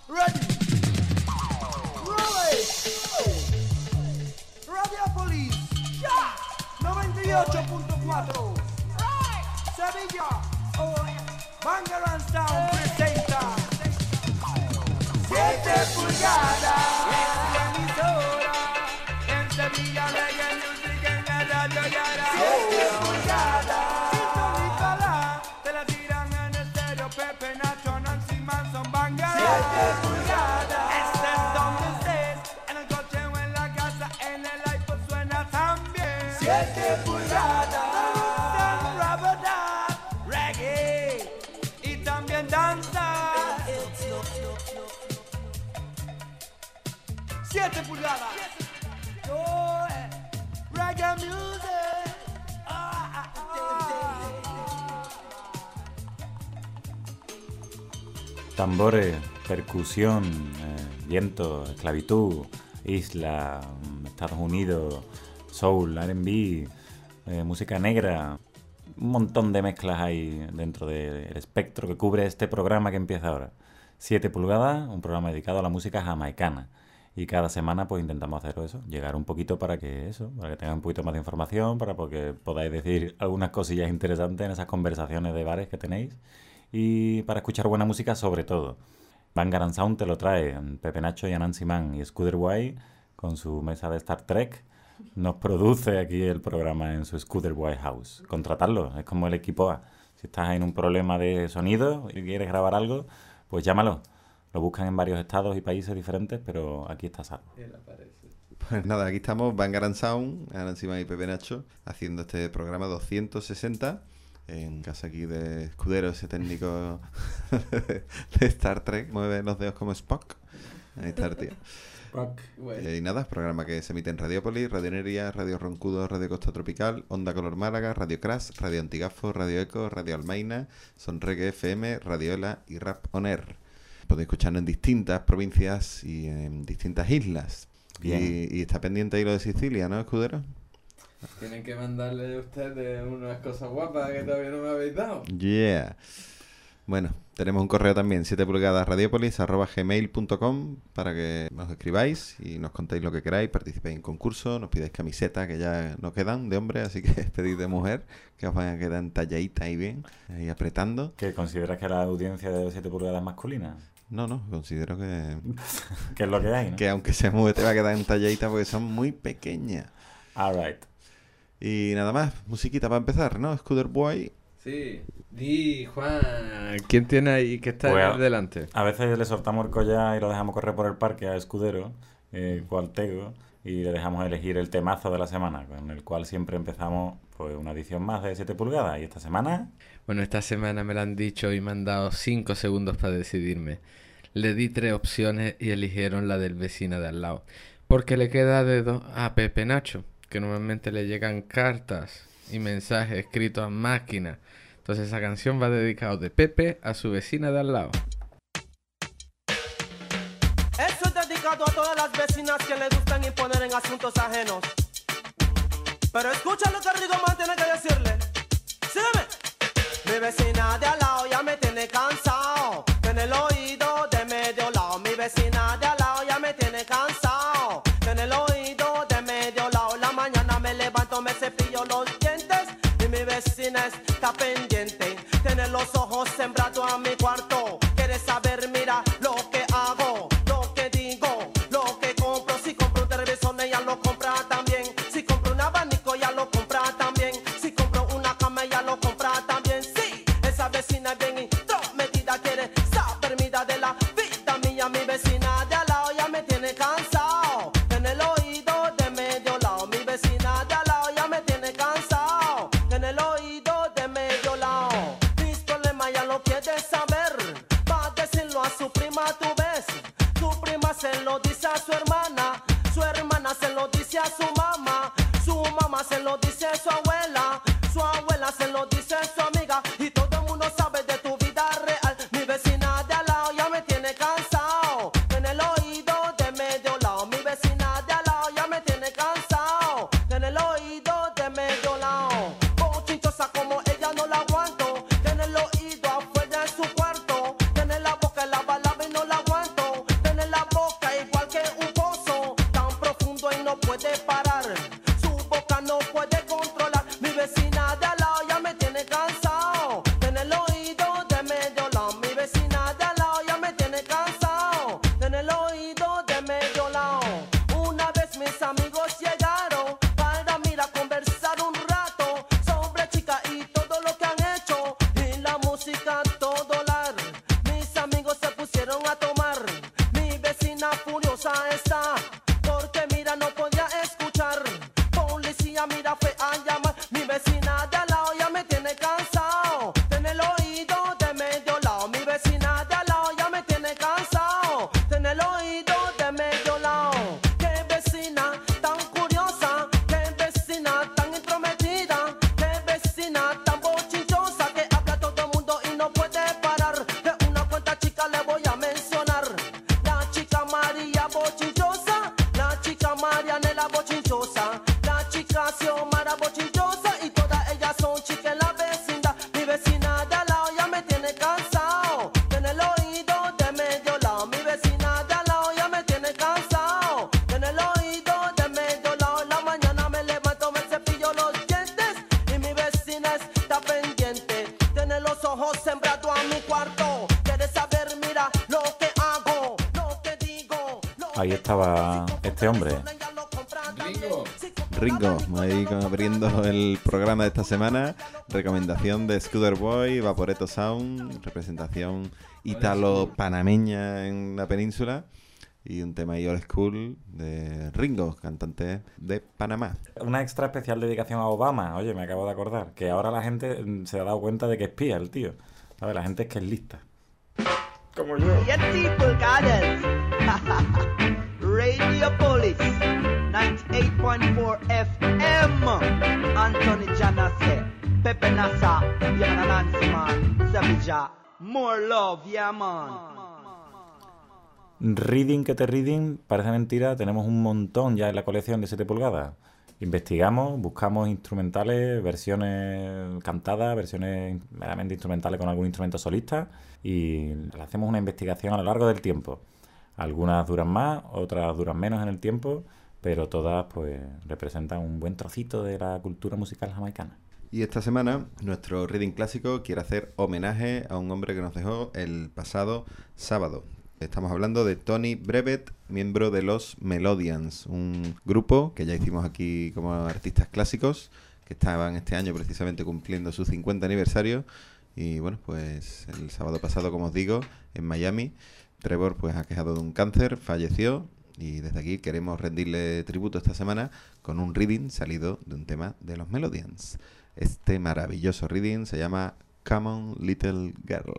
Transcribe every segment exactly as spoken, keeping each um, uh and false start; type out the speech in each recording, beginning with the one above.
Ready. Roll it. Radiopolis. Ya. noventa y ocho punto cuatro. Sevilla. Bangarang Sound presenta siete pulgadas. Es la emisora. En Sevilla Reggae Music en la radio Yara. siete pulgadas. Sintonízala. Te la tiran en estéreo. Pepe, Nacho, Nancy Manson, Bangarang. siete pulgadas. Estés donde estés. En el coche o en la casa. En el iPod suena también. siete pulgadas. Reggae. Y también danza. siete pulgadas. Oh, eh. Reggae music. Ah, ah, ah. Tambores, percusión, eh, viento, esclavitud, isla, Estados Unidos, soul, R and B, eh, música negra. Un montón de mezclas hay dentro del espectro que cubre este programa que empieza ahora. siete pulgadas, un programa dedicado a la música jamaicana. Y cada semana pues intentamos hacer eso, llegar un poquito para que eso, para que tengan un poquito más de información, para que podáis decir algunas cosillas interesantes en esas conversaciones de bares que tenéis. Y para escuchar buena música sobre todo. Bangarang Sound te lo trae Pepe Nacho y Anansi Man, y Scooter White con su mesa de Star Trek nos produce aquí el programa en su Scooter White House. Contratarlo, es como el equipo A. Si estás en un problema de sonido y quieres grabar algo, pues llámalo. Lo buscan en varios estados y países diferentes, pero aquí está salvo. Pues nada, aquí estamos, Bangarang Sound, Anansi Man y Pepe Nacho, haciendo este programa doscientos sesenta en casa aquí de Escudero, ese técnico de Star Trek, mueve los dedos como Spock. Ahí está el tío. Eh, y nada, programa que se emite en Radiopolis, Radio Neria, Radio Roncudo, Radio Costa Tropical, Onda Color Málaga, Radio Crash, Radio Antigafo, Radio Eco, Radio Almaina, Son Reggae F M, Radiola y Rap On Air. Podéis escucharnos en distintas provincias y en distintas islas. Y, y está pendiente ahí lo de Sicilia, ¿no, Escudero? Tienen que mandarle a ustedes unas cosas guapas que todavía no me habéis dado. Yeah. Bueno, tenemos un correo también, siete pulgadas radiopolis arroba gmail punto com, para que nos escribáis y nos contéis lo que queráis, participéis en concursos, nos pidáis camisetas que ya no quedan de hombre, así que pedid de mujer, que os van a quedar entalladitas y bien, ahí apretando. ¿Que consideras que la audiencia de siete pulgadas es masculina? No, no, considero que... que es lo que hay, ¿no? Que aunque se mueve te va a quedar entalladita porque son muy pequeñas. All right. Y nada más, musiquita para empezar, ¿no? Scooter Boy. Sí. Di, Juan, ¿quién tiene ahí que está Pues, delante? A veces le soltamos el collar y lo dejamos correr por el parque a Escudero, eh, cualtego, y le dejamos elegir el temazo de la semana, con el cual siempre empezamos pues una edición más de siete pulgadas. ¿Y esta semana? Bueno, esta semana me lo han dicho y me han dado cinco segundos para decidirme. Le di tres opciones y eligieron la del vecino de al lado, porque le queda dedo a Pepe Nacho, que normalmente le llegan cartas y mensajes escritos a máquina. Entonces esa canción va dedicada de Pepe a su vecina de al lado. Esto es dedicado a todas las vecinas que le gustan imponer en asuntos ajenos. Pero escucha lo que Rigoman tiene que decirle. Sígueme. Mi vecina de al lado ya me tiene cansado. En el oído de medio lado. Mi vecina de al lado ya me tiene cansado. En el oído de medio lado. La mañana me levanto, me cepillo los dientes. Y mi vecina está pendiente. Tiene los ojos sembrados a mi cuarto. Quiere saber, mira lo que hago, lo que digo, lo que compro. Si compro un televisor, ella lo compra también. Si compro un abanico, ella lo compra también. Si compro una cama, ella lo compra también. Sí, esa vecina es bien intrometida. Quiere saber, mira de la vida mía. Mi vecina de al lado ya me tiene cansado. En el oído de medio lado. Mi vecina de al lado ya me tiene cansado. En el oído de medio lado. Mis problemas ya lo quiere saber. Va a decirlo a su prima, tú ves. Su prima se lo dice a su hermana. Su hermana se lo dice a su mamá. Su mamá se lo dice a su abuela. Su abuela se lo dice a su amiga. Y todo el mundo sabe de tu vida real. Mi vecina de al lado ya me tiene cansado. En el oído de medio lado. Mi vecina de al lado ya me tiene cansado. En el oído de medio lado. Bochinchosa como ella no la aguanto. En el oído afuera en su cuarto. En la boca la balaba y no la aguanto. ahí estaba este hombre. Ringo. Ringo, ahí abriendo el programa de esta semana. Recomendación de Scooter Boy, Vaporetto Sound, representación ítalo-panameña en la península. Y un tema ahí old school de Ringo, cantante de Panamá. Una extra especial dedicación a Obama. Oye, me acabo de acordar que ahora la gente se ha dado cuenta de que espía el tío. ¿Sabes? La gente es que es lista. Como yo. Yes, people, goddess. Radio Police, ninety-eight point four F M. Anthony Janase, Pepe Nasa, yeah, man, Nancy, man. Savija, more love, yeah, man. Reading que te reading, parece mentira, tenemos un montón ya en la colección de siete pulgadas. Investigamos, buscamos instrumentales, versiones cantadas, versiones meramente instrumentales con algún instrumento solista y hacemos una investigación a lo largo del tiempo. Algunas duran más, otras duran menos en el tiempo, pero todas pues representan un buen trocito de la cultura musical jamaicana. Y esta semana nuestro reading clásico quiere hacer homenaje a un hombre que nos dejó el pasado sábado. Estamos hablando de Tony Brevet, miembro de los Melodians, un grupo que ya hicimos aquí como artistas clásicos, que estaban este año precisamente cumpliendo su cincuenta aniversario. Y bueno, pues el sábado pasado, como os digo, en Miami, Trevor pues ha quejado de un cáncer, falleció, y desde aquí queremos rendirle tributo esta semana con un reading salido de un tema de los Melodians. Este maravilloso reading se llama Come On Little Girl.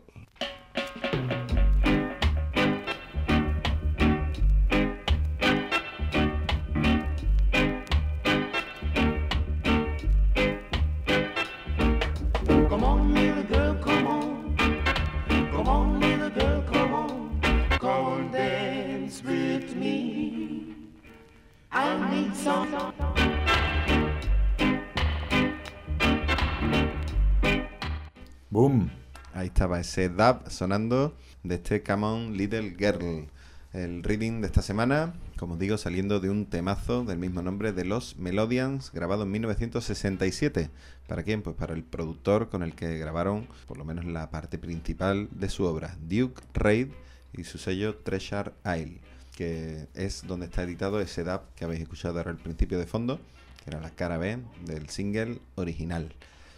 ¡Boom! Ahí estaba ese dub sonando de este Come On Little Girl. El reading de esta semana, como os digo, saliendo de un temazo del mismo nombre de los Melodians, grabado en mil novecientos sesenta y siete. ¿Para quién? Pues para el productor con el que grabaron por lo menos la parte principal de su obra, Duke Reid, y su sello Treasure Isle, que es donde está editado ese dub que habéis escuchado ahora al principio de fondo, que era la cara B del single original.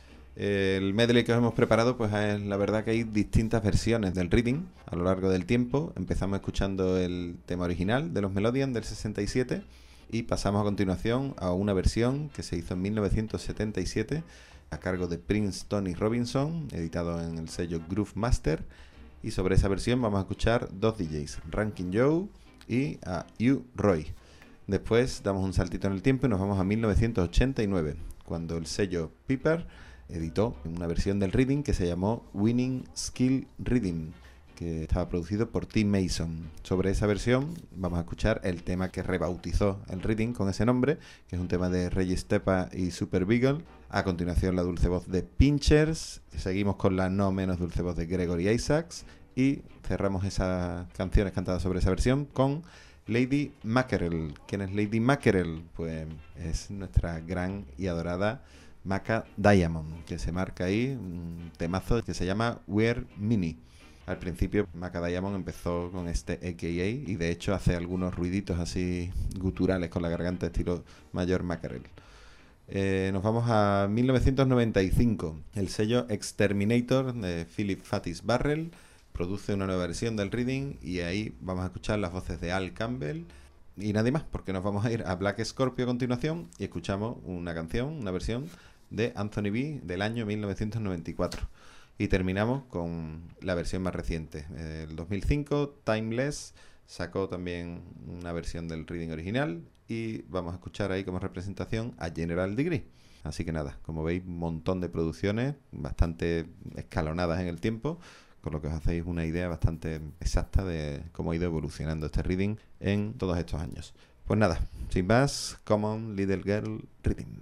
El medley que os hemos preparado, pues es la verdad que hay distintas versiones del reading a lo largo del tiempo. Empezamos escuchando el tema original de los Melodians del sesenta y siete y pasamos a continuación a una versión que se hizo en mil novecientos setenta y siete a cargo de Prince Tony Robinson, editado en el sello Groove Master. Y sobre esa versión vamos a escuchar dos D Js, Rankin Joe y a Hugh Roy. Después damos un saltito en el tiempo y nos vamos a mil novecientos ochenta y nueve, cuando el sello Piper editó una versión del reading que se llamó Winning Skill Reading, que estaba producido por T. Mason. Sobre esa versión vamos a escuchar el tema que rebautizó el reading con ese nombre, que es un tema de Reggie Stepa y Super Beagle. A continuación la dulce voz de Pinchers, seguimos con la no menos dulce voz de Gregory Isaacs y cerramos esas canciones cantadas sobre esa versión con Lady Mackerel. ¿Quién es Lady Mackerel? Pues es nuestra gran y adorada Maca Diamond, que se marca ahí un temazo que se llama We're Mini. Al principio Maca Diamond empezó con este A K A y de hecho hace algunos ruiditos así guturales con la garganta estilo Mayor Mackerel. Eh, nos vamos a mil novecientos noventa y cinco. El sello Exterminator de Philip Fatis Barrel produce una nueva versión del reading y ahí vamos a escuchar las voces de Al Campbell y nadie más, porque nos vamos a ir a Black Scorpio a continuación y escuchamos una canción, una versión de Anthony B del año mil novecientos noventa y cuatro. Y terminamos con la versión más reciente. El dos mil cinco, Timeless, sacó también una versión del reading original y vamos a escuchar ahí como representación a General Degree. Así que nada, como veis, un montón de producciones bastante escalonadas en el tiempo, con lo que os hacéis una idea bastante exacta de cómo ha ido evolucionando este reading en todos estos años. Pues nada, sin más, Come On Little Girl Reading.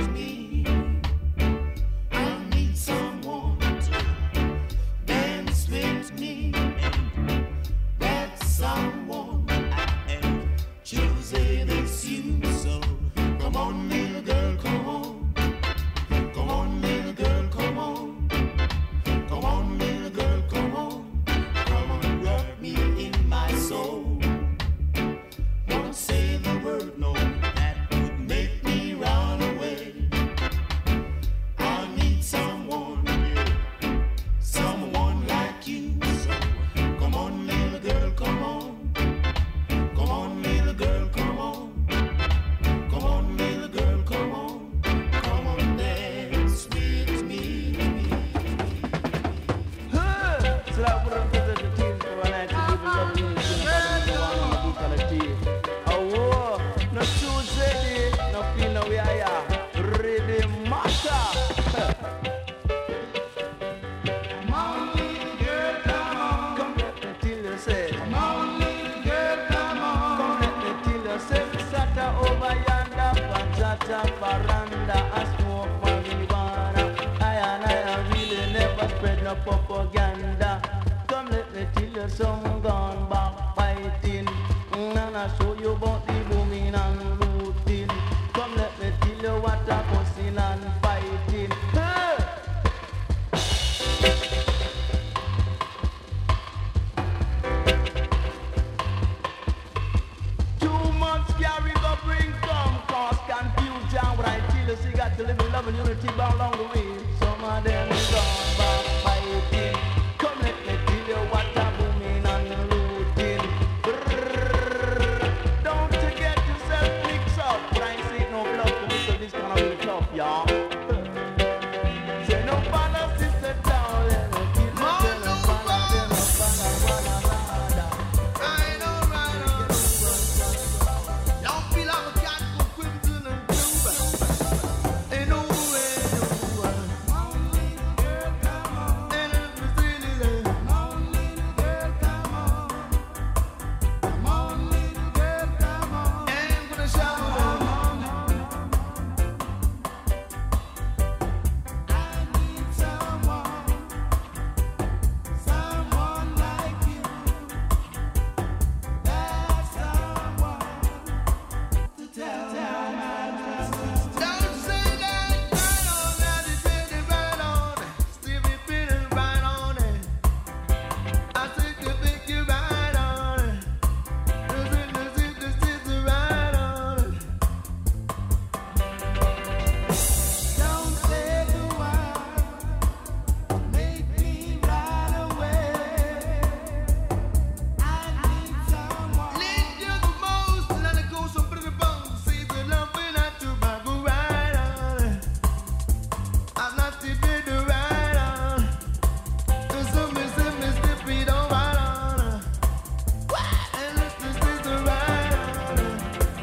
Dance water over yonder, Pachata veranda, I smoke marijuana. I and I, I really never spread no propaganda. Come let me tell you some gone back fighting, mm, and I show you about the booming and looting. Come let me tell you what a fussing and fighting. Hey! Too much carry go bring come cause confusion. What I tell you, so you got to live in love and unity along the way. Some of them is gone back fighting. Come let me tell you what a booming and looting. Brrrr. Don't you get yourself mixed up. But I ain't seen no blood for me, so this kind of really tough, y'all. Say no bother, sister, down. Let me kill you, tell no bother, tell no bother, bother, bother. Right on, right on. Y'all feel like a cat go crimson and blue. Ain't no way, no way. And if it's really there, come on, little girl, come on. Come on, little girl, come on. Ain't gonna shout I need someone, someone like you. That's someone to tell. Don't say that, right on, that is really right on. Stevie feeling right on it. I think you think you right on it. This is, this is, this is right on it. Don't say the word, make me right away. I need someone. Lead you the most, let it go so pretty bones. See the love when I do my go right on it. I'm not the bit to right on. There's some missing, missing feet on right on it. And this is the right on it.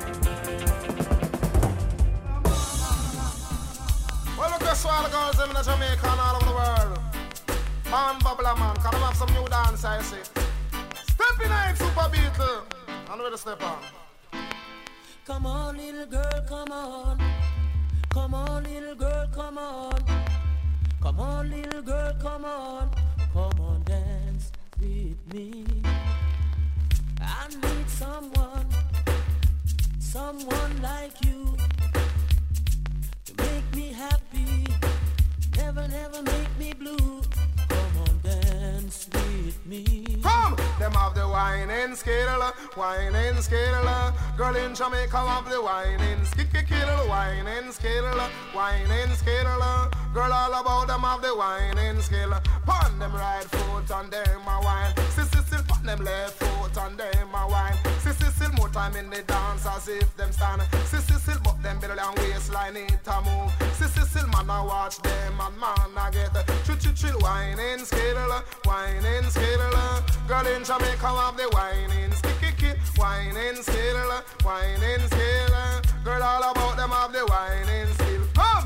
Well, look at all the girls in Jamaica and all over the world. Man, bubbler man, can I have some new dance, I see. Stepping in Super Beatle. And where the step on? Come on, little girl, come on. Come on, little girl, come on. Come on, little girl, come on. Come on, dance with me. I need someone, someone like you to make me happy. Never, never make me blue. Come on, dance with me. Come! Them have the whining skill, whining skill. Girl in Jamaica have the whining skill, whining skill, whining skill. Girl all about them have the whining skill. Pon them right foot and them a wine. Sissy still pon them left foot and them a wine. Sissy still more time in the dance as if them stand. Sissy still but them belly and waistline it a move. Sissy still man a watch them and man a get chill chill chill whining skill, whining skill. Girl in Jamaica have the whining skill, whining skill, whining skill. Girl all about them have the whining skill. Come!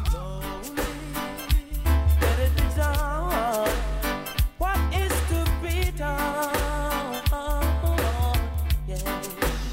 Let it be done. What is to be done? Yeah.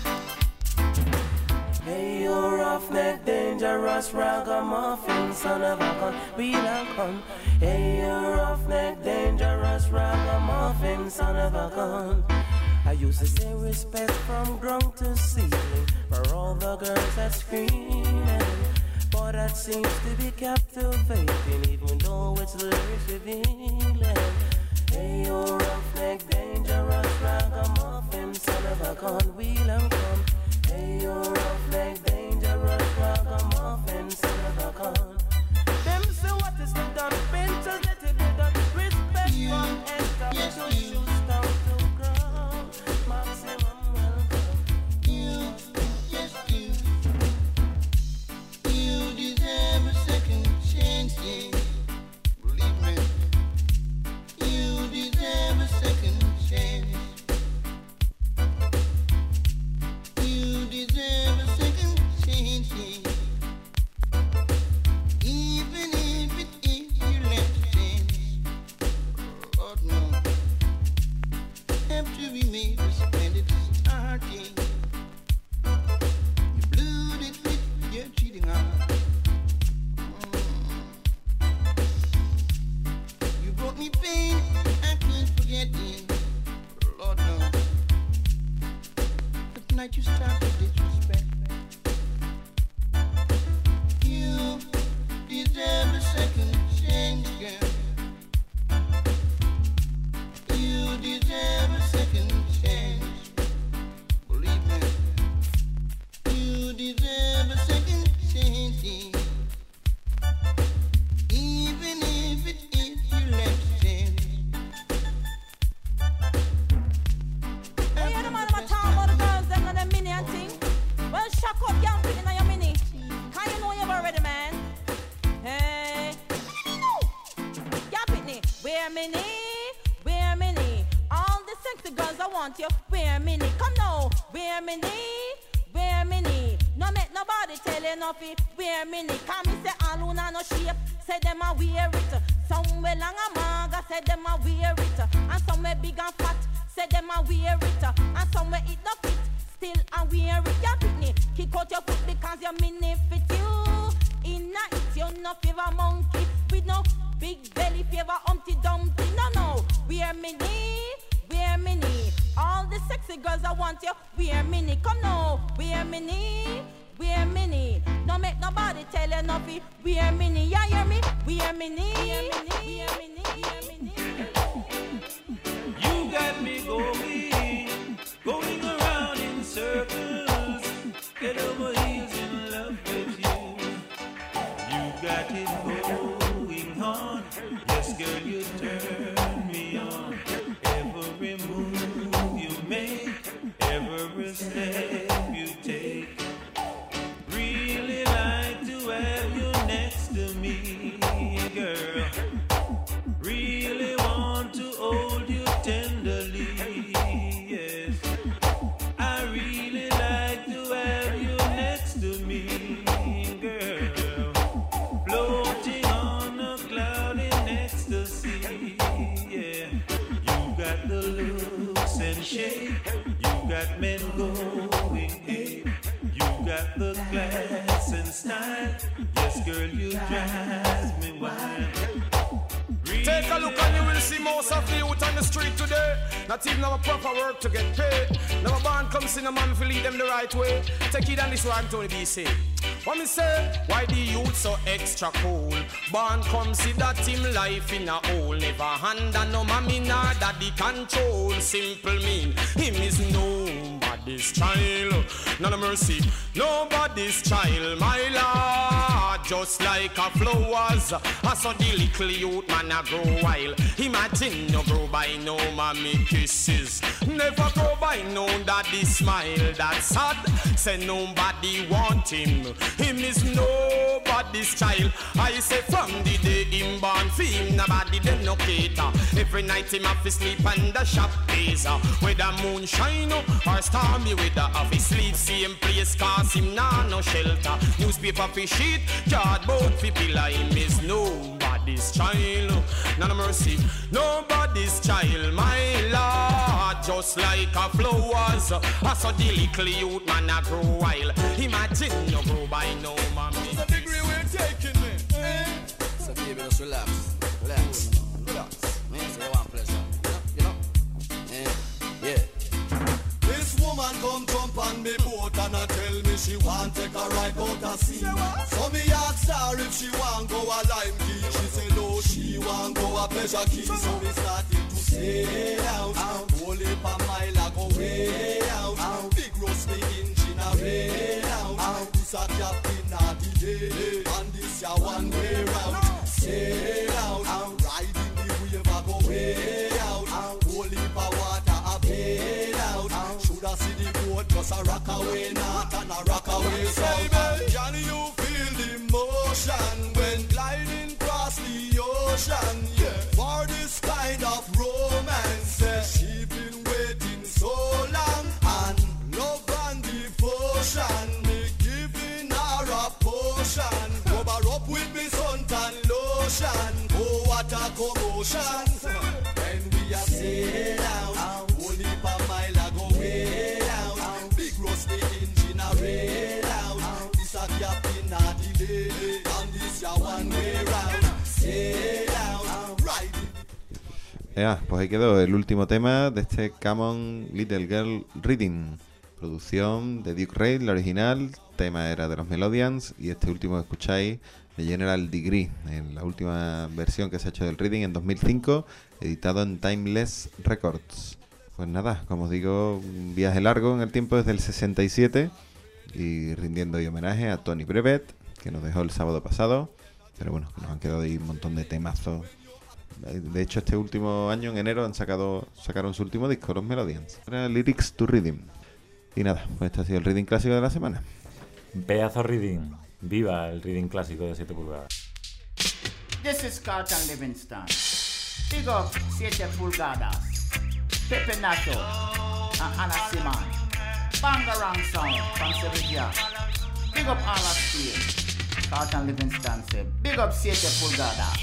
Hey, you roughneck, dangerous ragamuffin, son of a gun, wheel and con. Hey, you roughneck, dangerous ragamuffin, son of a gun. I used to say respect from ground to ceiling for all the girls that screaming. But that seems to be captivating, even though it's lyrics revealing. Hey, you roughneck, dangerous ragamuffin, son of a gun, wheel and come. Hey, you roughneck, dangerous ragamuffin, son of a gun. Them say what is the done, pinches let it be done. Respect from head top to shoes down to ground. Maximum welcome. You, yes you, you deserve a second chance, yeah. Believe me, you deserve a second chance. You deserve a second wear mini, wear mini. All the sexy girls I want you, wear mini. Come now, wear mini, wear mini. No make nobody tell you nothing, wear mini. Come me say all who no shape, say them a wear it. Somewhere long a maga, say them a wear it. And somewhere big and fat, say them a wear it. And somewhere it no fit, still a wear it. Ya Britney, kick out your foot because your mini fit you. Inna it you no favor monkey with no big belly favor Humpty Dumpty. No no, wear mini, wear mini. All the sexy girls I want you, wear mini. Come now, wear mini, wear mini. Don't make nobody tell you nothing, wear mini. Ya hear me? Wear mini, wear mini, wear mini, wear mini. You got me going, going around in circles, head over heels in love with you. You got it going on, yes girl, you turn me on. Every move you make, every step you take, really like to have you next to me, girl. Really want to hold you tenderly, yes. I really like to have you next to me, girl. Floating on a cloudy ecstasy, yeah. You got the looks and shape, you got men going ape. You got the class and style, yes girl, you drive me wild. Take a look and you will see most of the youth on the street today. Not even have a proper work to get paid. Never born comes in a man to lead them the right way. Take it on this one, Tony B C. What me say? Why the youth so extra cool? Born come see that him life in a hole. Never hand and no mommy nor daddy control. Simple mean, him is nobody's child. None of mercy, nobody's child, my lord. Just like a flowers, I saw the little youth man a grow wild. Imagine no grow by no mommy kisses, never grow by no daddy smile. That's sad, say nobody want him. Him is nobody's child. I say from the day him born, for him nobody them no cater. Every night him have to sleep under shop days. Whether moonshine or stormy weather, have to sleep same place cause him nah no shelter. Newspaper fi sheet, cardboard fi pillar. Him is nobody's child. None of mercy, nobody's child, my lord. Just like a flowers, I saw the little youth man a grow wild. Imagine you grow by no mommy. It's a degree we're taking me, eh? So baby, just relax, relax, relax. Man, say you want pleasure, you know, you know? Eh, yeah. This woman come jump on me boat and I tell me she want take a ride out a sea. So me ask her if she want go a Lime Key. She say no, she want go a Pleasure Key. So we started to sail out, whole heap a mile a go way out. Big rusty engine a rail out. This a captain a the day, and this a one way route. Sail out, riding the wave a go way out. Whole heap a water a bail out. Shoulda see the boat just a rock away north and a rock away south. Baby, can you feel the motion when gliding across the ocean? Yeah, for this kind of romance, yeah. She been waiting so long, and love and devotion, me giving her a potion. Cover up with me suntan lotion. Oh, what a commotion when we are sail out. Only per mile a go way out. Big rusty engine a rail out. This a captain a delay, and this a one way round. Sail out, riding. Ya, pues ahí quedó el último tema de este Come On Little Girl Reading. Producción de Duke Reid, la original. Tema era de los Melodians. Y este último que escucháis, de General Degree, en la última versión que se ha hecho del Reading en dos mil cinco, editado en Timeless Records. Pues nada, como os digo, un viaje largo en el tiempo desde el sesenta y siete. Y rindiendo hoy homenaje a Tony Brevet, que nos dejó el sábado pasado. Pero bueno, nos han quedado ahí un montón de temazos. De hecho, este último año, en enero, han sacado sacaron su último disco, los Melodians. Era Lyrics to Reading. Y nada, pues este ha sido el reading clásico de la semana. Pedazo reading. Viva el reading clásico de siete pulgadas. This is Carlton Livingston. Big up siete pulgadas. Pepe Nacho and Anna Simon. Bangarang Sound from Sevilla. Big up all of Steel. Carlton Livingston said, big up siete pulgadas.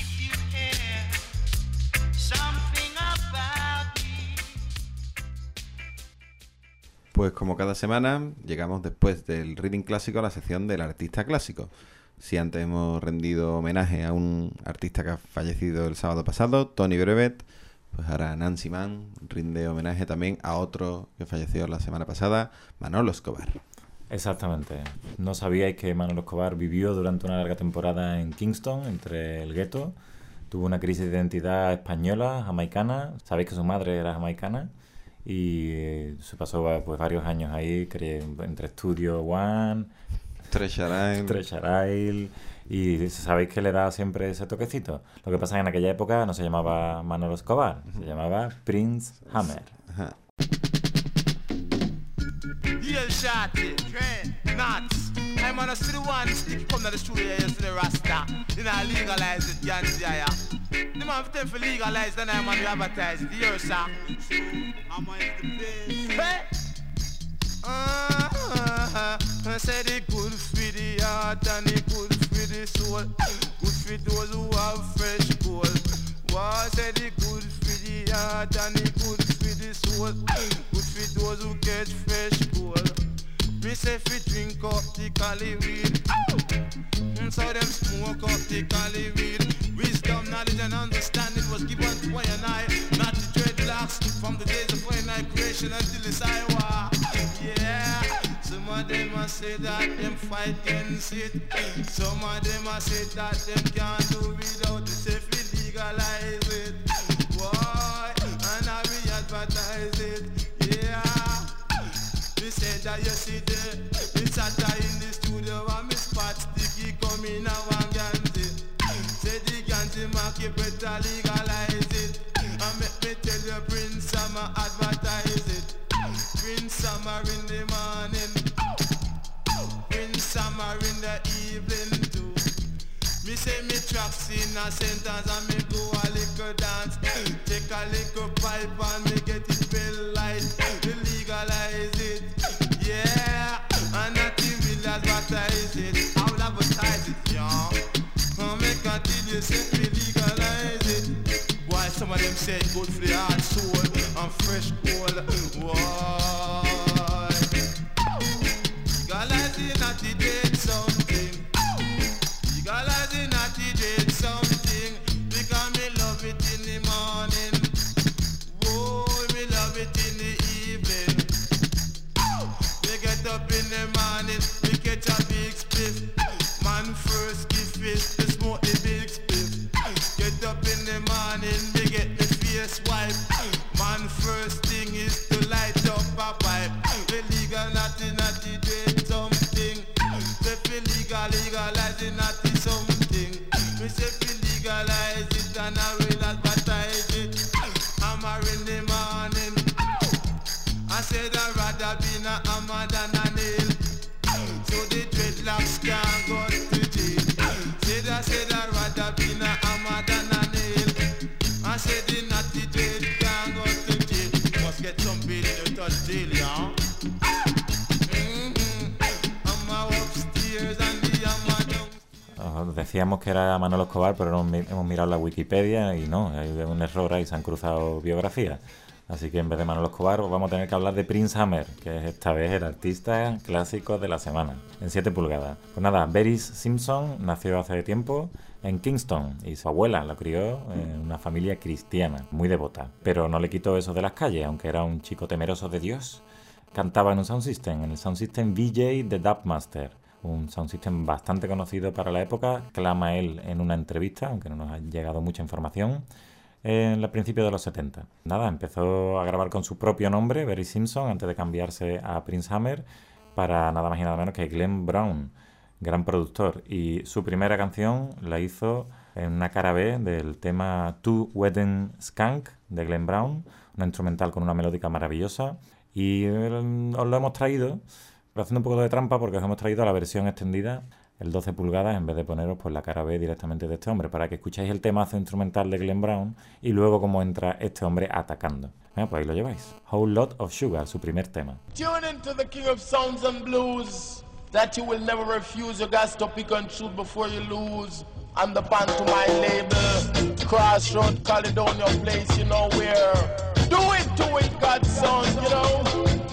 Pues como cada semana, llegamos después del reading clásico a la sección del artista clásico. Si antes hemos rendido homenaje a un artista que ha fallecido el sábado pasado, Tony Brevet, pues ahora Nancy Mann rinde homenaje también a otro que falleció la semana pasada, Manolo Escobar. Exactamente. ¿No sabíais que Manolo Escobar vivió durante una larga temporada en Kingston, entre el gueto? Tuvo una crisis de identidad española, jamaicana. Sabéis que su madre era jamaicana. Y eh, se pasó pues varios años ahí, entre Studio One, Treasure Isle. Treasure Isle, y sabéis que le da siempre ese toquecito. Lo que pasa es que en aquella época no se llamaba Manolo Escobar, se llamaba Prince Hammer. Ajá. Yeah, shot it, train, nuts. I'm on a city one stick, come to the studio, you see the Rasta. You know, legalize it, ganja, yeah. The man for them for legalize, then I'm on the advertise it, here, sir. I'm on the best. Hey! Uh-huh. I said it good for the heart and it good for the soul. Good for those who have fresh gold. Why said it good for the heart and it good for the soul. Good for those who get fresh gold. Me say fi drink up the cali weed. Mm, so them smoke up the cali weed. Wisdom, knowledge and understanding was given to I and I. Not the dreadlocks from the days of when I creation until it's Iowa. Yeah, some of them a say that them fight against it. Some of them a say that them can't do without it. Say fi legalize it. Boy, and I we advertise it. Yeah. Me say that you see the it's a tie in the studio and me spot sticky coming now and Ganzi. Say the Ganzi market better legalize it. And make me tell you Prince Summer advertise it. Prince Summer in the morning, Prince Summer in the evening too. Me say me tracks in a sentence and me go a little dance. Take a little pipe and me get it well light. Me legalize it, yeah. And not even advertise it. I will advertise it, yeah. I make a tell you say me legalize it. Why some of them say good for the heart, soul and fresh gold. Why? Legalize it, not the dead something. Legalize it, not the dead something. Because me love it in the morning. Whoa, me love it in the evening. Me get up in the morning, me catch a big spliff. Man first give it, me smoke the big spliff. Get up in the morning, me get me face wipe. Man first thing is to light up a pipe. Illegal, naughty, naughty, dead something. Say illegal, legalize it, naughty something. Me say legalize it and I will advertise it. Hammer in the morning. I said I'd rather be a hammer than a nail. So the dreadlocks can't go to jail. Said I said I'd rather be a hammer than a nail. I said the naughty dread can't go to jail. Must get some bail in the touch jail, yeah. Mm-hmm. Hammer upstairs and the hammer down. Os decíamos que era Manolo Escobar, pero hemos, hemos mirado la Wikipedia y no, hay un error ahí, se han cruzado biografías. Así que en vez de Manolo Escobar, vamos a tener que hablar de Prince Hammer, que es esta vez el artista clásico de la semana, en siete pulgadas. Pues nada, Beres Simpson nació hace tiempo en Kingston y su abuela lo crió en una familia cristiana, muy devota. Pero no le quitó eso de las calles, aunque era un chico temeroso de Dios. Cantaba en un sound system, en el sound system V J de Dubmaster, un sound system bastante conocido para la época, clama él en una entrevista, aunque no nos ha llegado mucha información, en el principio de los setenta. Nada, empezó a grabar con su propio nombre, Beres Simpson, antes de cambiarse a Prince Hammer, para nada más y nada menos que Glenn Brown, gran productor. Y su primera canción la hizo en una cara B del tema Two Wedding Skunk de Glenn Brown, una instrumental con una melódica maravillosa. Y os lo hemos traído, pero haciendo un poco de trampa, porque os hemos traído la versión extendida el doce pulgadas en vez de poneros pues la cara B directamente de este hombre, para que escucháis el temazo instrumental de Glenn Brown y luego cómo entra este hombre atacando. Venga, pues ahí lo lleváis. Whole Lot of Sugar, su primer tema. Tune into the king of sounds and blues that you will never refuse. You got to pick and choose before you lose. And the band to my label, Crossroad, Caledonia place, you know where. Do it, do it, God's son, you know.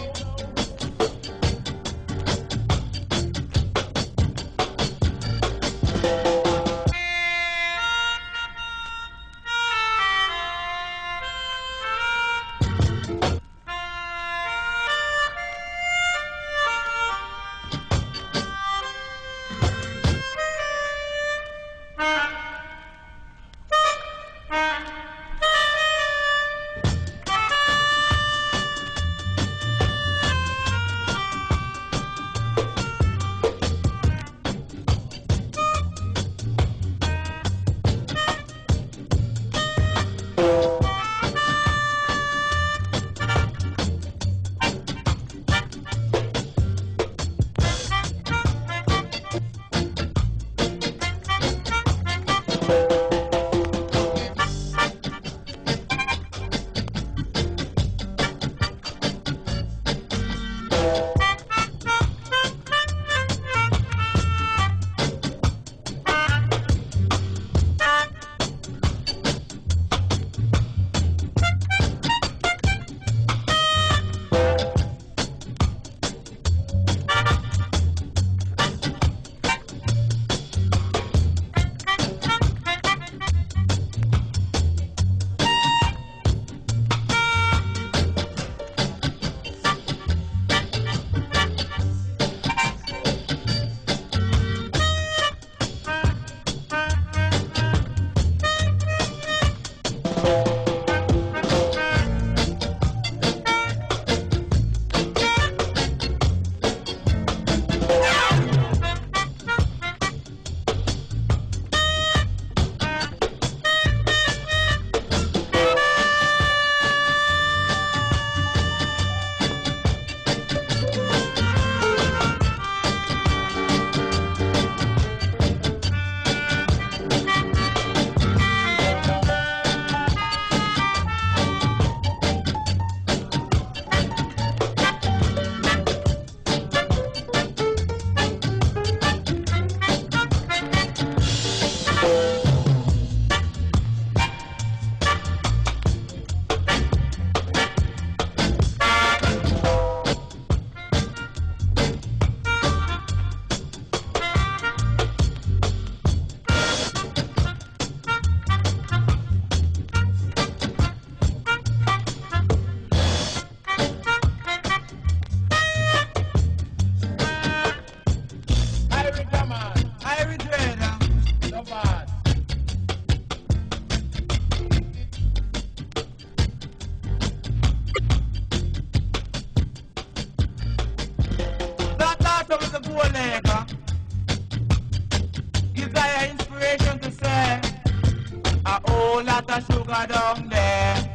Down there,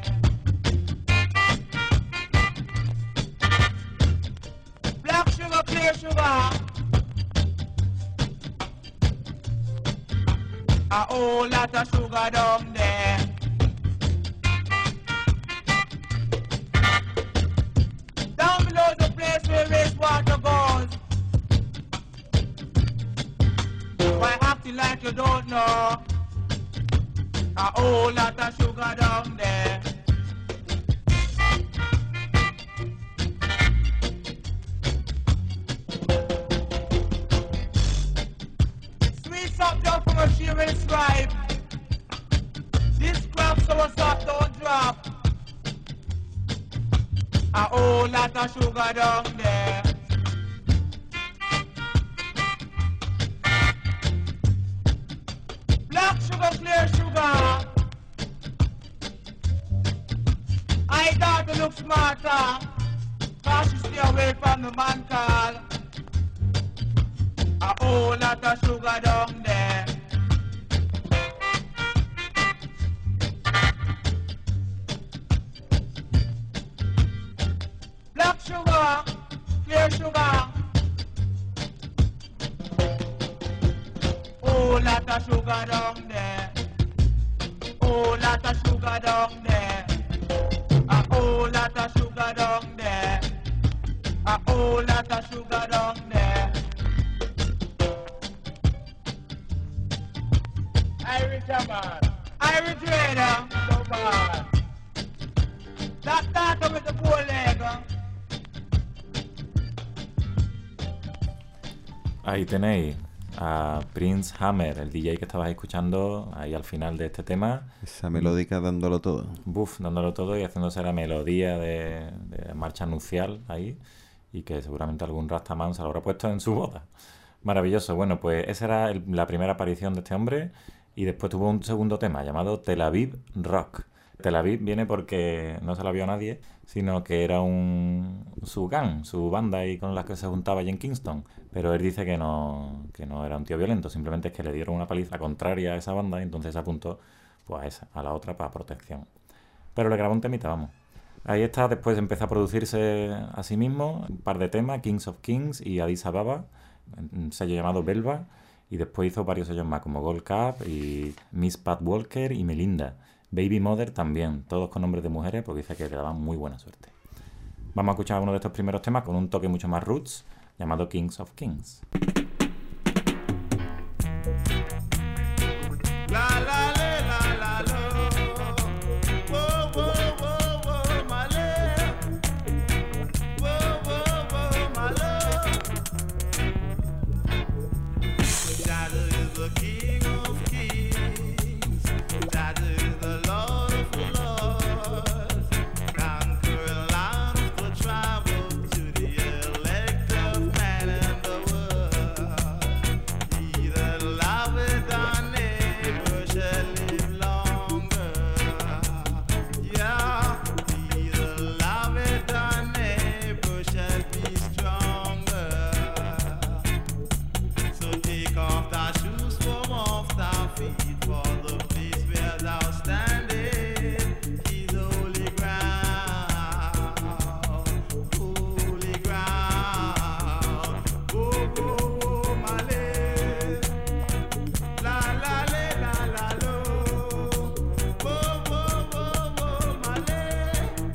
black sugar, clear sugar, a whole lot of sugar down there. Down below is the place where wastewater goes. Why acting like you don't know? A whole lot of sugar down there. Sweet soft down from a sheer and stripe. This crop so soft don't drop. A whole lot of sugar down there. Black sugar, clear sugar. I thought to look smarter, cause she stay away from the man call. A whole lot of sugar down there. Black sugar, clear sugar. whole lot of sugar down there. Whole lot of sugar down there. A whole lot of sugar down there. A whole lot of sugar down there. Irish man, Irish trader, so bad. That daughter with the four leg. Ahí tenéis a Prince Hammer, el D J que estabas escuchando ahí al final de este tema. Esa melódica dándolo todo. Buf, dándolo todo y haciéndose la melodía de, de marcha nupcial ahí, y que seguramente algún Rastaman se lo habrá puesto en su boda. Maravilloso. Bueno, pues esa era el, la primera aparición de este hombre, y después tuvo un segundo tema llamado Tel Aviv Rock. Tel Aviv viene porque no se la vio a nadie, sino que era un su gang, su banda ahí con la que se juntaba allí en Kingston. Pero él dice que no, que no era un tío violento, simplemente es que le dieron una paliza contraria a esa banda y entonces se apuntó pues a esa, a la otra para protección. Pero le grabó un temita, vamos. Ahí está, después empezó a producirse a sí mismo un par de temas, Kings of Kings y Addis Ababa, un sello llamado Belva, y después hizo varios sellos más como Gold Cup y Miss Pat Walker y Melinda. Baby Mother también, todos con nombres de mujeres, porque dice que le daban muy buena suerte. Vamos a escuchar uno de estos primeros temas con un toque mucho más roots, llamado Kings of Kings. La la la la la la. Whoa whoa whoa whoa my love. Whoa whoa whoa my love. That is the King of Kings. That is the Lord of Lords. Conquering lands for travel to the elect of man and the world. He that loveth thy neighbor shall live longer. Yeah, he that loveth thy neighbor shall be stronger. So take off thy shoes from off thy feet, for the place where thou standest is holy ground, holy ground. Oh, oh, oh, my lady. La la la la la lo. Oh, oh, oh, oh, my lady.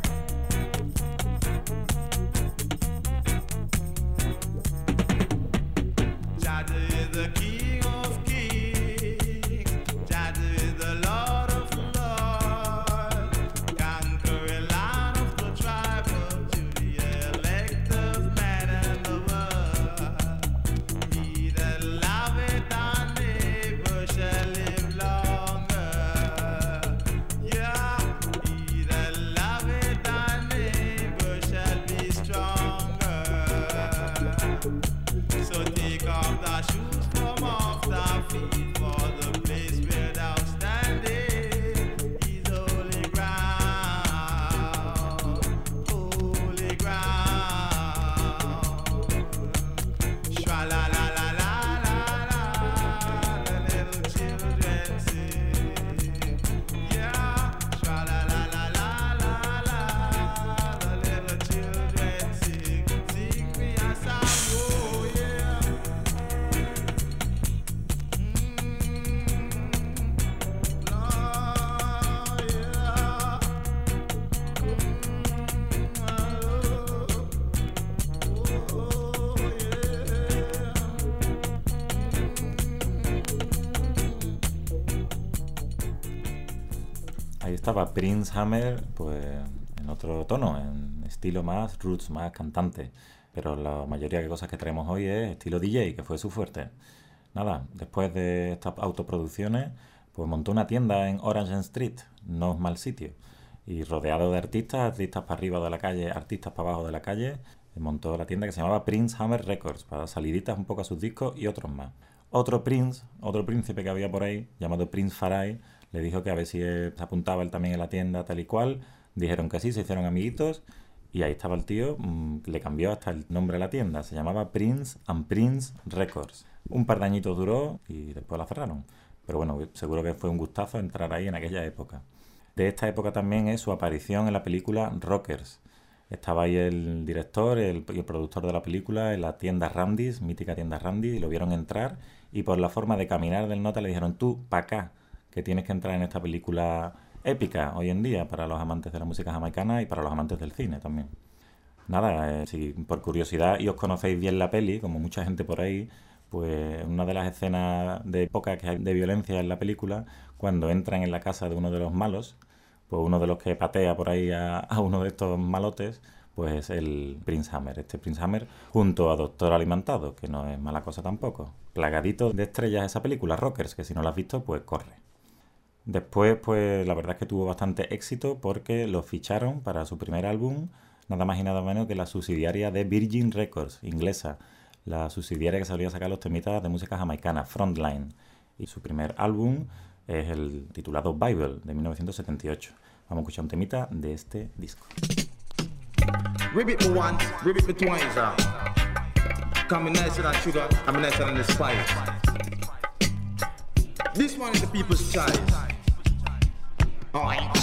Jah is the King of Kings. Jah is the Lord of Lords. Conquering land of the tribe of Judah, elect of man and the world. He that loveth thy neighbor shall live longer. Yeah, he that loveth thy neighbor shall be stronger. So take off thy shoes from off thy feet, for the place where thou standest is holy ground, holy ground. Shwa la la la la la la, the little children sing. Yeah, shwa la la la la la la, the little children sing. Sing me a song, oh yeah. Ahí estaba Prince Hammer, pues en otro tono, en estilo más roots, más cantante. Pero la mayoría de cosas que traemos hoy es estilo D J, que fue su fuerte. Nada, después de estas autoproducciones, pues montó una tienda en Orange Street, no es mal sitio. Y rodeado de artistas, artistas para arriba de la calle, artistas para abajo de la calle, montó la tienda que se llamaba Prince Hammer Records, para dar saliditas un poco a sus discos y otros más. Otro Prince, otro príncipe que había por ahí, llamado Prince Farai, le dijo que a ver si se apuntaba él también en la tienda tal y cual. Dijeron que sí, se hicieron amiguitos y ahí estaba el tío, mmm, le cambió hasta el nombre de la tienda, se llamaba Prince and Prince Records. Un par de añitos duró y después la cerraron, pero bueno, seguro que fue un gustazo entrar ahí en aquella época. De esta época también es su aparición en la película Rockers. Estaba ahí el director el, y el productor de la película en la tienda Randy's, mítica tienda Randy, y lo vieron entrar y por la forma de caminar del nota le dijeron, tú, pa' acá, que tienes que entrar en esta película épica hoy en día para los amantes de la música jamaicana y para los amantes del cine también. Nada, eh, si por curiosidad y os conocéis bien la peli, como mucha gente por ahí, pues una de las escenas de época que hay de violencia en la película, cuando entran en la casa de uno de los malos, pues uno de los que patea por ahí a, a uno de estos malotes, pues es el Prince Hammer. Este Prince Hammer junto a Doctor Alimentado, que no es mala cosa tampoco. Plagadito de estrellas esa película, Rockers, que si no la has visto, pues corre. Después, pues la verdad es que tuvo bastante éxito porque lo ficharon para su primer álbum, nada más y nada menos que la subsidiaria de Virgin Records, inglesa, la subsidiaria que solía sacar los temitas de música jamaicana, Frontline. Y su primer álbum es el titulado Bible, de mil novecientos setenta y ocho. Vamos a escuchar un temita de este disco. Ribbit me once, ribbit me twice, uh. Coming nicer than sugar, I'm nicer than the spice. This one is the people's choice. Oink.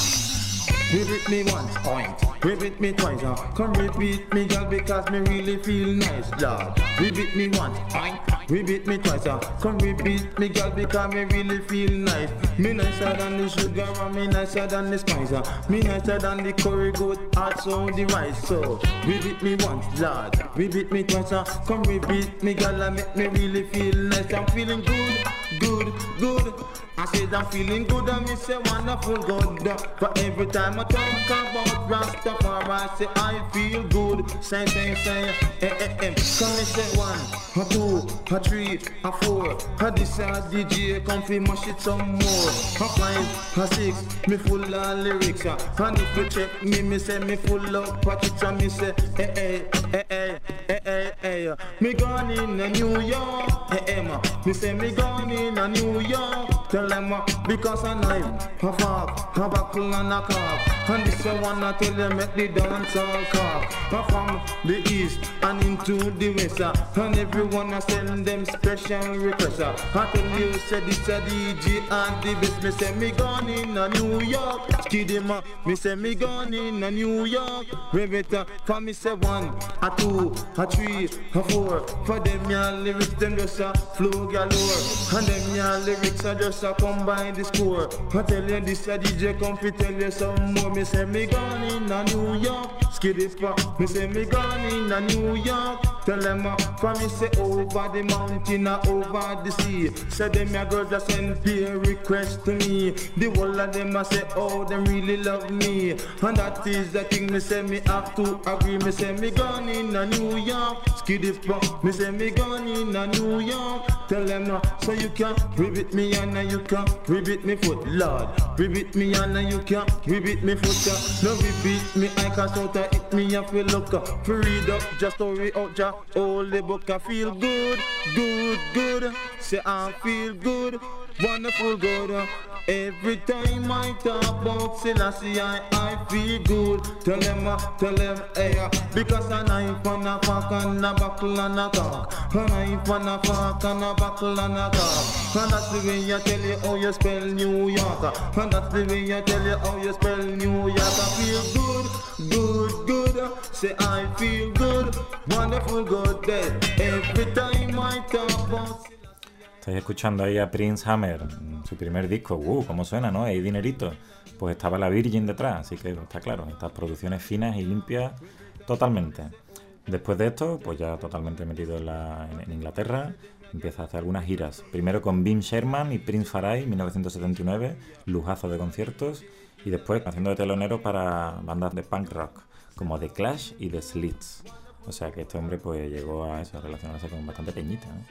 Ribbit me once, oink. Ribbit me twice, uh. Come repeat me, girl, because me really feel nice, Lord. Ribbit me once, oink. Ribbit me twice, uh. Come repeat me, girl, because me really feel nice. Me nicer than the sugar, and me nicer than the spice, uh. Me nicer than the curry goat, also the rice. So, ribbit me once, Lord. Ribbit me twice, uh. Come repeat me, girl, and make me really feel nice. I'm feeling good, good, good. I said I'm feeling good and me say wonderful good. For every time I talk about Rastafari, I say I feel good. Say, say, say, eh, eh, eh. Come me say one, a two, a three, a four. A this a D J come fi mash it some more. A five, a six, me full of lyrics. And if you check me, me say me full of pockets. And me say, eh, eh, eh, eh, eh, eh, eh. Me gone in a New York, eh, eh, ma. Me say me gone in a New York. Tell them uh, because a knife, a fork, a buckle and a cock. And this I wanna tell them make the dance all cock. Uh, from the east and into the west, uh, and everyone I send them special requests. Uh, I tell you say this a D J and the best. Me say me gone in a New York. Skid him up. Me say me gone in a New York. Rebecca, for me say one, a two, a three, a four. For them your lyrics them just a flow galore. And them your lyrics are just a combine the score. I tell you this a D J come fi tell you some more. Me say me gone in a New York. Skid it pop. Me say me gone in a New York. Tell them uh, for me say over the mountain or over the sea. Say them your girls just send peer request to me. The whole of them I say oh them really love me. And that is the thing me say me have to agree. Me say me gone in a New York. Skid it pop. Me say me gone in a New York. Tell them uh, so you can ribbit me and you can ribbit me foot, Lord. Ribbit me and you can ribbit me foot. No ribbit me, I can't out of it me and feel look up. For read up just story out ja. All the book I feel good, good, good. Say I feel good, wonderful good. Every time I talk about Selassie, I, I feel good. Tell them, uh, tell them, hey, uh, because a knife and a fork and a buckle and a cock. A knife and a fork and a buckle and a cock. And that's the way I tell you how you spell New York. And that's the way I tell you how you spell New York. I feel good, good, good. Say I feel good, wonderful good. Day. Every time I talk about Estáis escuchando ahí a Prince Hammer, su primer disco. ¡Uh! ¿Cómo suena, no? Hay dinerito. Pues estaba la Virgin detrás, así que está claro. Estas producciones finas y limpias totalmente. Después de esto, pues ya totalmente metido en, la, en, en Inglaterra, empieza a hacer algunas giras. Primero con Beam Sherman y Prince Farai, mil novecientos setenta y nueve, lujazo de conciertos. Y después haciendo de telonero para bandas de punk rock, como The Clash y The Slits. O sea que este hombre pues llegó a eso, a relacionarse con bastante peñita, ¿no?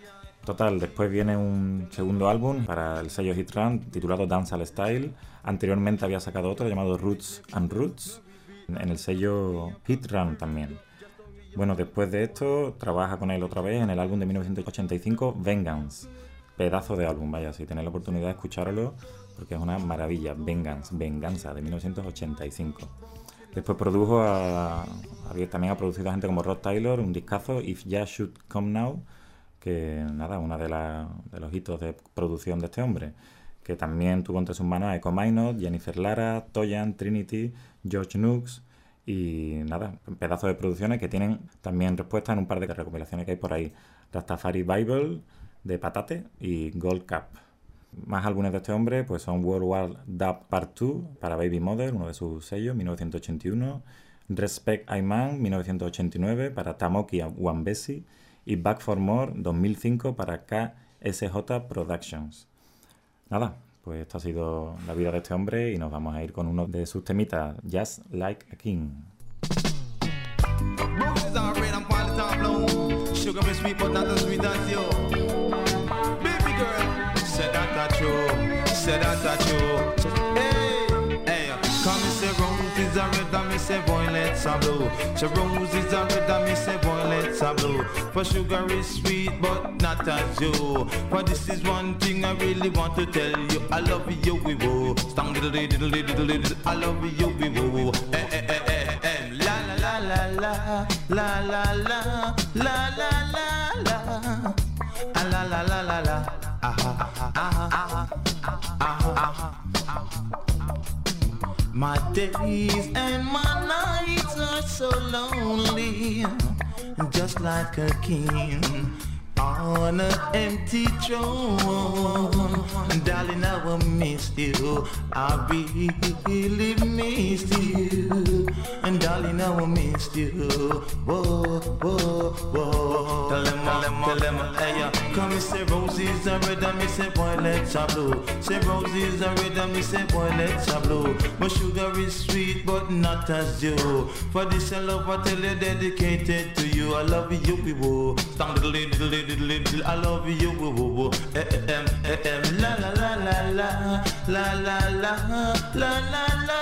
Total, después viene un segundo álbum para el sello Hit Run titulado Dancehall Style. Anteriormente había sacado otro llamado Roots and Roots en el sello Hit Run también. Bueno, después de esto trabaja con él otra vez en el álbum de mil novecientos ochenta y cinco Vengeance. Pedazo de álbum, vaya, si tenéis la oportunidad de escucharlo porque es una maravilla. Vengeance, Venganza de mil novecientos ochenta y cinco. Después produjo a, a también ha producido a gente como Rod Taylor, un discazo, If Ya Should Come Now, que nada, uno de, la, de los hitos de producción de este hombre, que también tuvo entre sus manos a Echo Minot, Jennifer Lara, Toyan, Trinity, George Nooks y nada, pedazos de producciones que tienen también respuesta en un par de recopilaciones que hay por ahí. Rastafari Bible, de Patate y Gold Cup. Más álbumes de este hombre pues son World War Dub Part dos para Baby Mother, uno de sus sellos, mil novecientos ochenta y uno, Respect I Man, mil novecientos ochenta y nueve para Tamoki Wambesi y Back for More, dos mil cinco para K S J Productions. Nada, pues esto ha sido la vida de este hombre y nos vamos a ir con uno de sus temitas, Just Like a King. Roses are red and quality are blue. Sugar is sweet but not as sweet as you. Baby girl, say that that's true. Say that that's true. Hey, hey, come and say roses are red and me say violets are blue. Say roses are red and me say violets are blue. For sugar is sweet but not as you. For this is one thing I really want to tell you. I love you, we woo. Stang diddle diddle diddle diddle. I love you, we woo. Eh eh eh eh eh. La la la la la la la la la la la la la la la la. Ah ah ah ah ah. My days and my nights are so lonely, just like a king on an empty throne. Darling, I will miss you. I really miss you. And darling, I will miss you. Whoa, whoa, whoa. Tell them, tell them, tell them, hey, yeah. Come and say roses are red and me say violets are blue. Say roses are red and me say violets are blue. But sugar is sweet but not as you. For this I love I tell you dedicated to you. I love you, we woo. Stang diddle diddle diddle diddle. I love you, woo woo woo. Eh eh em eh em. La la la la la la la la la la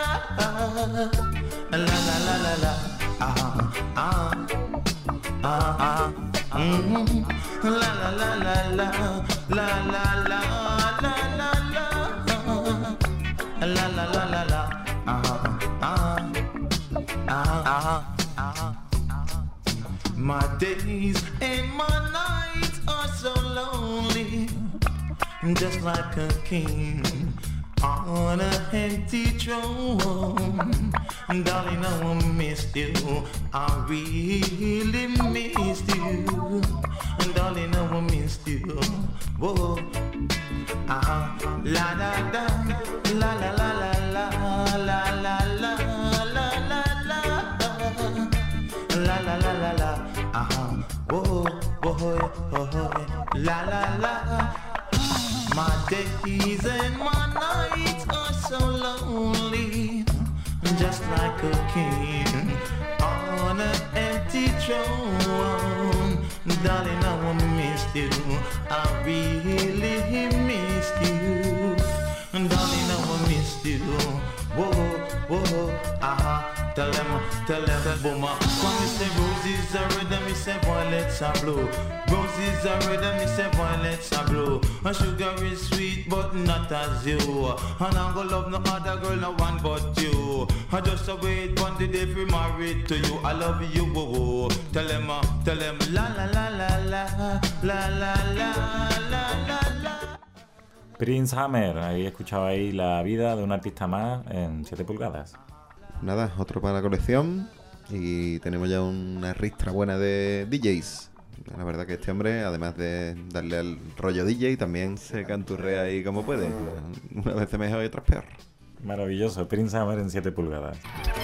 la la la la la la. Ah ah ah ah. Mm-hmm. La la la la la la la la la la la la la la la la. Ah ah ah ah. My days and my nights are so lonely, just like a king on an empty throne. Darling, I will miss you. I really miss you. Darling, I will miss you. Whoa, ah, la la la, la la la la la la la la la la la la la la la. Ah, whoa, whoa, whoa, la la la. My days and my nights are so lonely, just like a king on an empty throne. Darling, I will miss you. I really miss you. Darling, I will miss you. Whoa, whoa, aha. Tell them, tell them, boomer. Come me say roses are red and me say violets are blue. Roses are red and me say violets are blue. And sugar is sweet but not as you. And I'm gonna love no other girl, no one but you. I just a wait one day if we married to you. I love you, woo woo. Tell them, uh, tell them, la la la la la la la la la la la. Prince Hammer, ahí escuchaba ahí la vida de un artista más en siete pulgadas. Nada, otro para la colección y tenemos ya una ristra buena de D Js. La verdad que este hombre, además de darle al rollo D J, también se canturrea ahí como puede. Unas veces mejor y otras peor. Maravilloso, Prince Hammer en siete pulgadas.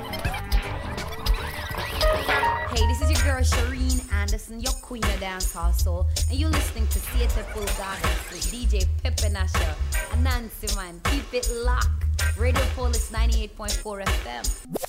Hey, this is your girl Shireen Anderson, your queen of dancehall soul, and you're listening to Siete Pulgadas with D J Pepe Nasha and Nancy Man. Keep it locked. Radio Polis ninety-eight point four F M.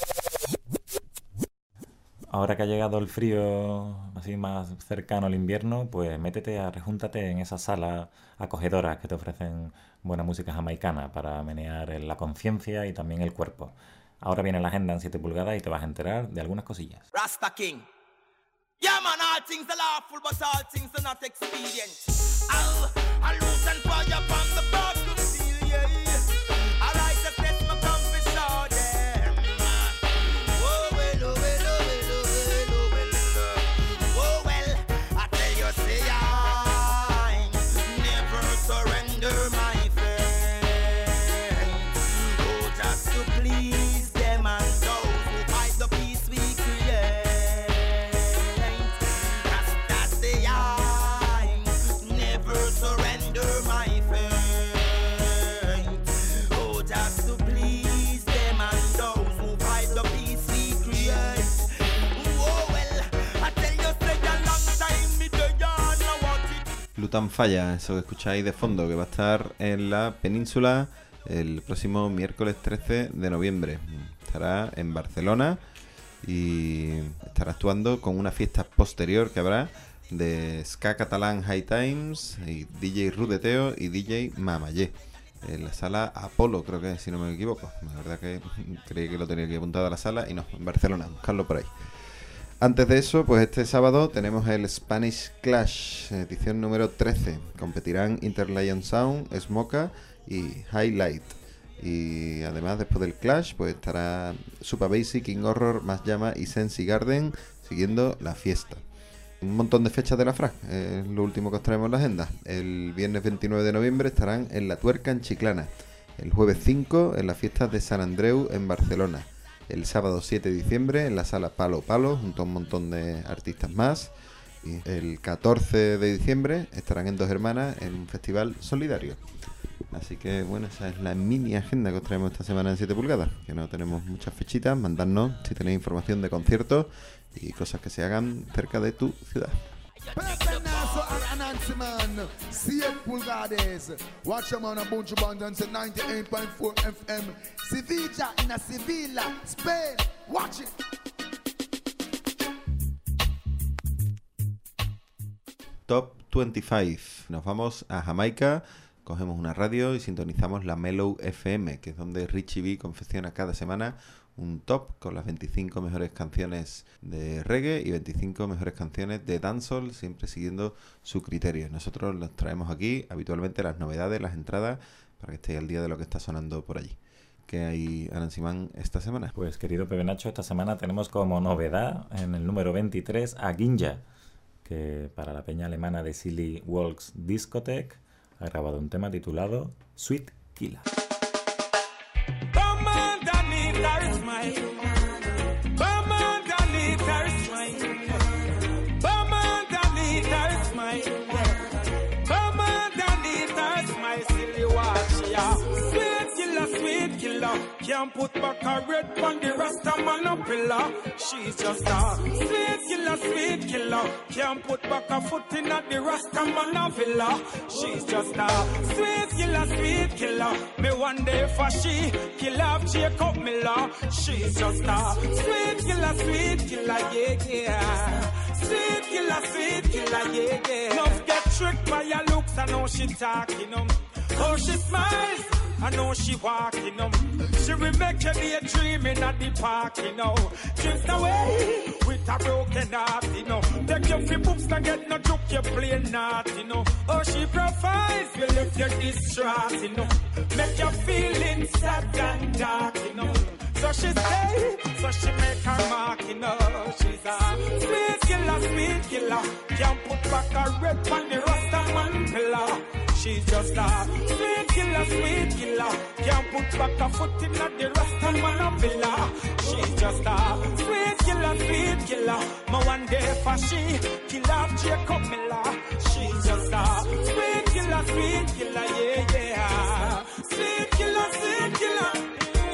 Ahora que ha llegado el frío así más cercano al invierno, pues métete, a, rejúntate en esas salas acogedoras que te ofrecen buena música jamaicana para menear la conciencia y también el cuerpo. Ahora viene la agenda en siete pulgadas y te vas a enterar de algunas cosillas. Rasta King. Yeah man, all things are lawful, but all things are not expedient. I'll, I'll lose and fire upon the back of the field, yeah. All right, the test my come for show them. Oh well, oh well, oh well, oh well, oh well. Oh well, I tell you, say I never surrender my faith. Oh, just to please them and those who fight the peace we create. Just that say I never Sultan Falla, eso que escucháis de fondo, que va a estar en la península el próximo miércoles trece de noviembre. Estará en Barcelona y estará actuando con una fiesta posterior que habrá de Ska Catalán High Times y D J Rudeteo y D J Mamayé en la sala Apolo, creo que, si no me equivoco. La verdad que creí que lo tenía aquí apuntado a la sala y no, en Barcelona, buscarlo por ahí. Antes de eso, pues este sábado tenemos el Spanish Clash, edición número trece. Competirán Interlion Sound, Smoka y Highlight. Y además, después del Clash, pues estará Super Basic, King Horror, Más Llama y Sensi Garden siguiendo la fiesta. Un montón de fechas de la F R A, es lo último que os traemos en la agenda. El viernes veintinueve de noviembre estarán en La Tuerca, en Chiclana. El jueves cinco en las fiestas de San Andreu, en Barcelona. El sábado siete de diciembre en la sala Palo Palo, junto a un montón de artistas más. Y el catorce de diciembre estarán en Dos Hermanas en un festival solidario. Así que bueno, esa es la mini agenda que os traemos esta semana en siete pulgadas, que no tenemos muchas fechitas. Mandadnos si tenéis información de conciertos y cosas que se hagan cerca de tu ciudad. Pepenasso and Anansi man, siete pulgadas. Watch them on a bunch of bands and ninety-eight point four F M. Sevilla in a Sevilla, Spain. Watch it. Top veinticinco. Nos vamos a Jamaica, cogemos una radio y sintonizamos la Mellow F M, que es donde Richie B confecciona cada semana un top con las veinticinco mejores canciones de reggae y veinticinco mejores canciones de dancehall, siempre siguiendo su criterio. Nosotros los traemos aquí habitualmente las novedades, las entradas, para que estéis al día de lo que está sonando por allí. ¿Qué hay, Anansi Man, esta semana? Pues querido Pepe Nacho, esta semana tenemos como novedad en el número veintitrés a Ginja, que para la peña alemana de Silly Walks Discotheque ha grabado un tema titulado Sweet Killer. Can't put back a red on the Rasta man a pillar. She's just a sweet killer, sweet killer. Can't put back a foot in at the Rasta man a villa. She's just a sweet killer, sweet killer. Me one day for she kill off Jacob Miller. She's just a sweet killer, sweet killer, yeah, yeah. Sweet killer, sweet killer, yeah, yeah. Love get tricked by your looks, I know she talking um. Oh, she smiles, I know she walking um. She will make you be a dreaming at the park, you know. Drift away with a broken heart, you know. Take your few books and get no joke, you play not, you know. Oh, she provides, will lift you distraught, you know. Make you feeling sad and dark, you know. So she stay, so she make her mark, you know. She's a sweet killer, sweet killer. Can't put back a red on the Rasta man pillar. She's just a sweet killer, sweet killer. Can't put back a foot in at the Rasta man a villa. She's just a sweet killer, sweet killer. My one day for she kill off Jacob Miller. She's just a sweet killer, sweet killer, yeah, yeah. Sweet killer, sweet killer.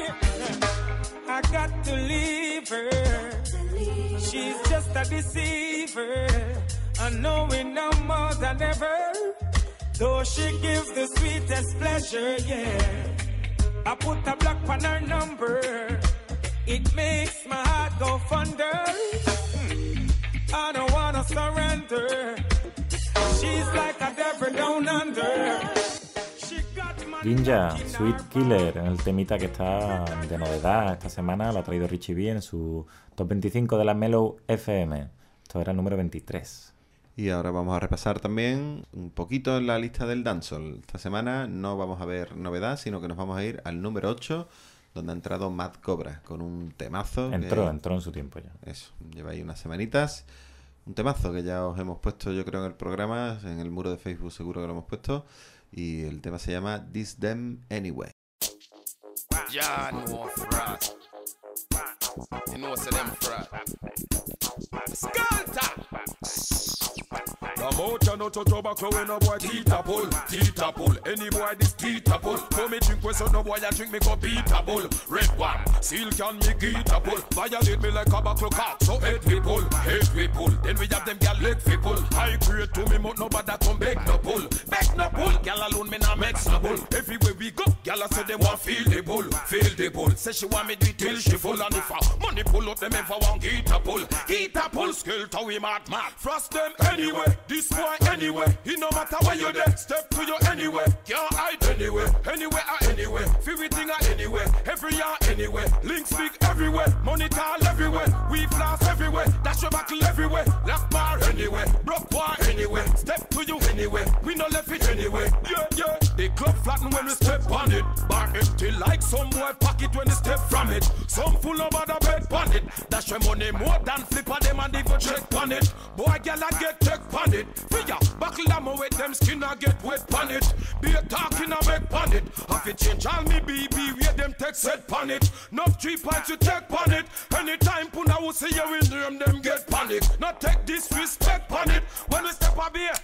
I got to leave her. She's just a deceiver. I know it no more than ever. Though she gives the sweetest pleasure, yeah. I put a block on her number. It makes my heart go thunder. Hmm. I don't wanna surrender. She's like a devil down under. Ginja, Sweet Killer, el temita que está de novedad esta semana, lo ha traído Richie B en su top veinticinco de la Mellow F M. Esto era el número veintitrés. Y ahora vamos a repasar también un poquito en la lista del dancehall. Esta semana no vamos a ver novedad, sino que nos vamos a ir al número ocho, donde ha entrado Mad Cobra con un temazo. Entró, que, entró en su tiempo ya. Eso, lleva ahí unas semanitas. Un temazo que ya os hemos puesto, yo creo, en el programa, en el muro de Facebook seguro que lo hemos puesto. Y el tema se llama This Them Anyway. Ya no frat. You know, say them frat. Skulta. No mocha, no to tobacco, when no boy teeta pull, teeta pull. Any boy this teeta pull. For me drink with so no boy I drink me go beeta bull. Red one, seal can me geeta pull. Violate me like a buckle cock, so head we pull, head we pull. Then we have them gal leg we pull. I create to me, but nobody come back no pull. Back no pull, gal alone me nah make no bull. Everywhere we go, gal I say they want feel the bull, feel the bull. Say she want me do it till she full and if I money pull up them ever want geeta pull. Geeta pull, skill to we mad mad. Frost them anyway, this boy anyway. He no matter where you there, step to you anyway. Can't hide anyway, anywhere or anywhere. Everything or anywhere, every year anywhere. Links speak everywhere, money tall everywhere. We flash everywhere, dash your buckle everywhere. Lock bar anywhere, broke war anywhere. Step to you anywhere, we no left it anywhere. Yeah, yeah. The club flatten when we step on it. Bar empty like some boy pocket when they step from it. Some full of other bed on it. Dash your money more than flip on them and even check on it. Boy, girl, I get check on it. Figure, buckle them away, them skin I get wet on it. Be a talking I make on it. Have it change all me B B, where them text set on it. Not three pints you take on it. Anytime Puna will see you in them, them get panic. Not take disrespect on it. When we step up here,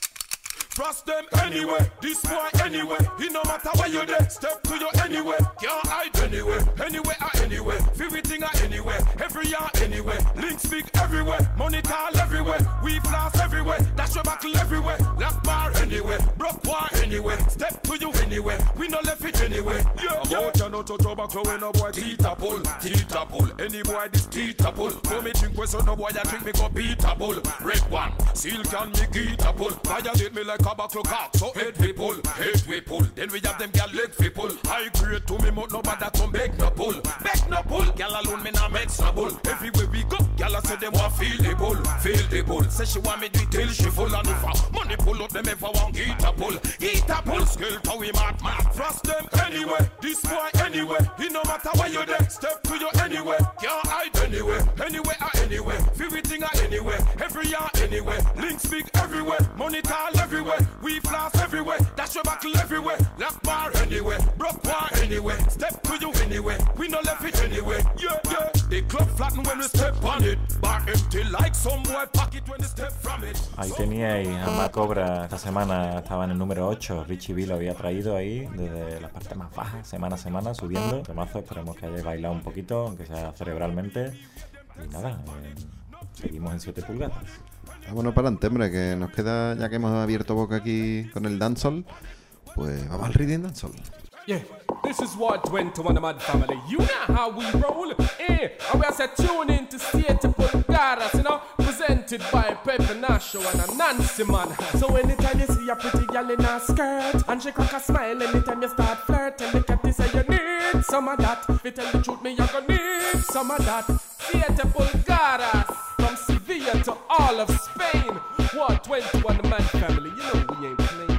trust them anyway, this boy anyway. He no matter where you there, step to you anyway. Can't hide anyway, anywhere or anywhere. Everything or anywhere, every year anywhere. Links speak everywhere, money tall everywhere. We flash everywhere, dash your buckle everywhere. Lock bar anywhere, broke war anywhere. Step to you anywhere, we no left it anywhere. Yeah, yeah. Mocha no to tobacco when no boy teeta pull, teeta pull. Any boy this teeta pull. For me drink with so no boy I drink me go beeta bull. Red one, seal can me geeta pull. Violate me like a buckle cock, so head we pull, head we pull. Then we have them gal leg we pull. I create to me, but nobody come back no pull. Back no pull, gal alone me nah make no bull. Everywhere we go, gal I say them want feel the bull, feel the bull. Say she want me do it till she full and if I money pull up them ever want geeta pull, geeta pull. Skill to we mad mad. Frost them anyway, this boy anyway. He no matter where you there, step to you anyway. Can't hide anyway, anywhere or anywhere. Everything or anywhere, every year anywhere. Links speak everywhere, money tall everywhere. We flash everywhere, dash your buckle everywhere. Lock bar anywhere, broke war anywhere. Step to you anywhere, we no left it anywhere. Yeah, yeah. The club flatten when we step on it. Bar empty like some boy pocket when they step from it. Ahí teníais a Macobra. Esta semana estaba en el número ocho. Richie B lo había traído ahí desde las partes más bajas, semana a semana, subiendo. Temazo, esperemos que hayáis bailado un poquito, aunque sea cerebralmente. Y nada, eh, seguimos en siete pulgadas. Vámonos para adelante, hombre, que nos queda, ya que hemos abierto boca aquí con el dancehall, pues vamos al Reading Dancehall. Yeah, this is what went to one of my family. You know how we roll. Eh, and we are set tune in to Siete Pulgadas, you know, presented by Pepe Nacho and a Nancy man. So anytime you see a pretty girl in a skirt and she crack a smile, anytime you start flirting, look at this and you need some of that. If you tell the truth, me you gonna need some of that. Siete Pulgadas, from Sevilla to all of Spain. What twenty-one man family, you know we ain't playing.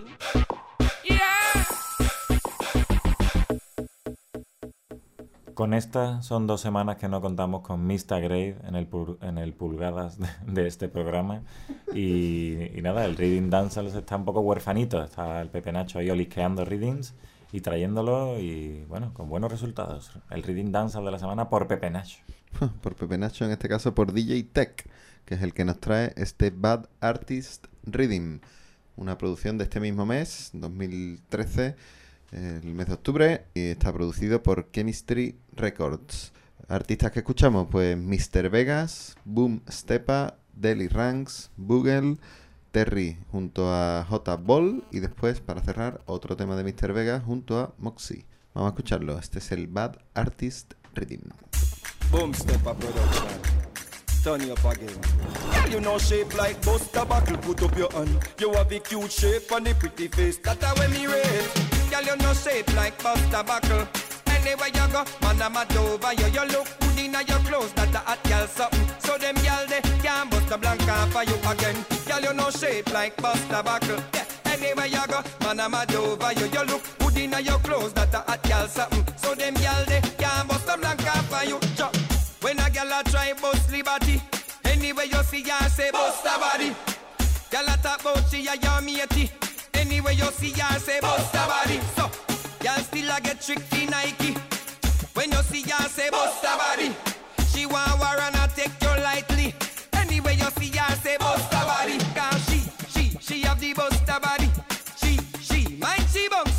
Yeah. Con esta son dos semanas que no contamos con mister Grade en el, pul- en el pulgadas de, de este programa y, y nada, el Reading Dancehall está un poco huerfanito, está el Pepe Nacho ahí olisqueando readings y trayéndolo y bueno, con buenos resultados. El Reading Dancehall de la semana por Pepe Nacho. Por Pepe Nacho, en este caso por D J Tech, que es el que nos trae este Bad Artist Reading, una producción de este mismo mes, dos mil trece, el mes de octubre, y está producido por Chemistry Records. Artistas que escuchamos, pues mister Vegas, Boom Stepa, Deli Ranks, Boogle, Terry junto a J Ball y después, para cerrar, otro tema de mister Vegas junto a Moxie. Vamos a escucharlo, este es el Bad Artist Reading. Boom Stepa production. Turn you up again. Girl, you know shape like Buster Buckle. Put up your hand. You have a cute shape and a pretty face. That's how we rate. Girl, you know shape like Buster Buckle. Anywhere you go, man, I'm a over you. You look good in your clothes. That's a hot girl something. So them girl they can't bust a blanca for you again. Girl, you know shape like Buster Buckle. Yeah. Anywhere you go, man, I'm a over you. You look good in your clothes. That's a hot girl something. So them girl they can't bust a blanca for you. Chop. When a gal a try bust liberty, anyway you see her say bust a body. Gal a talk about she a your matey, anyway you see her say bust a body. So, gal still a get tricky Nike. When you see her say bust a body, she want war and a take you lightly. Anyway you see her say bust a body, cause she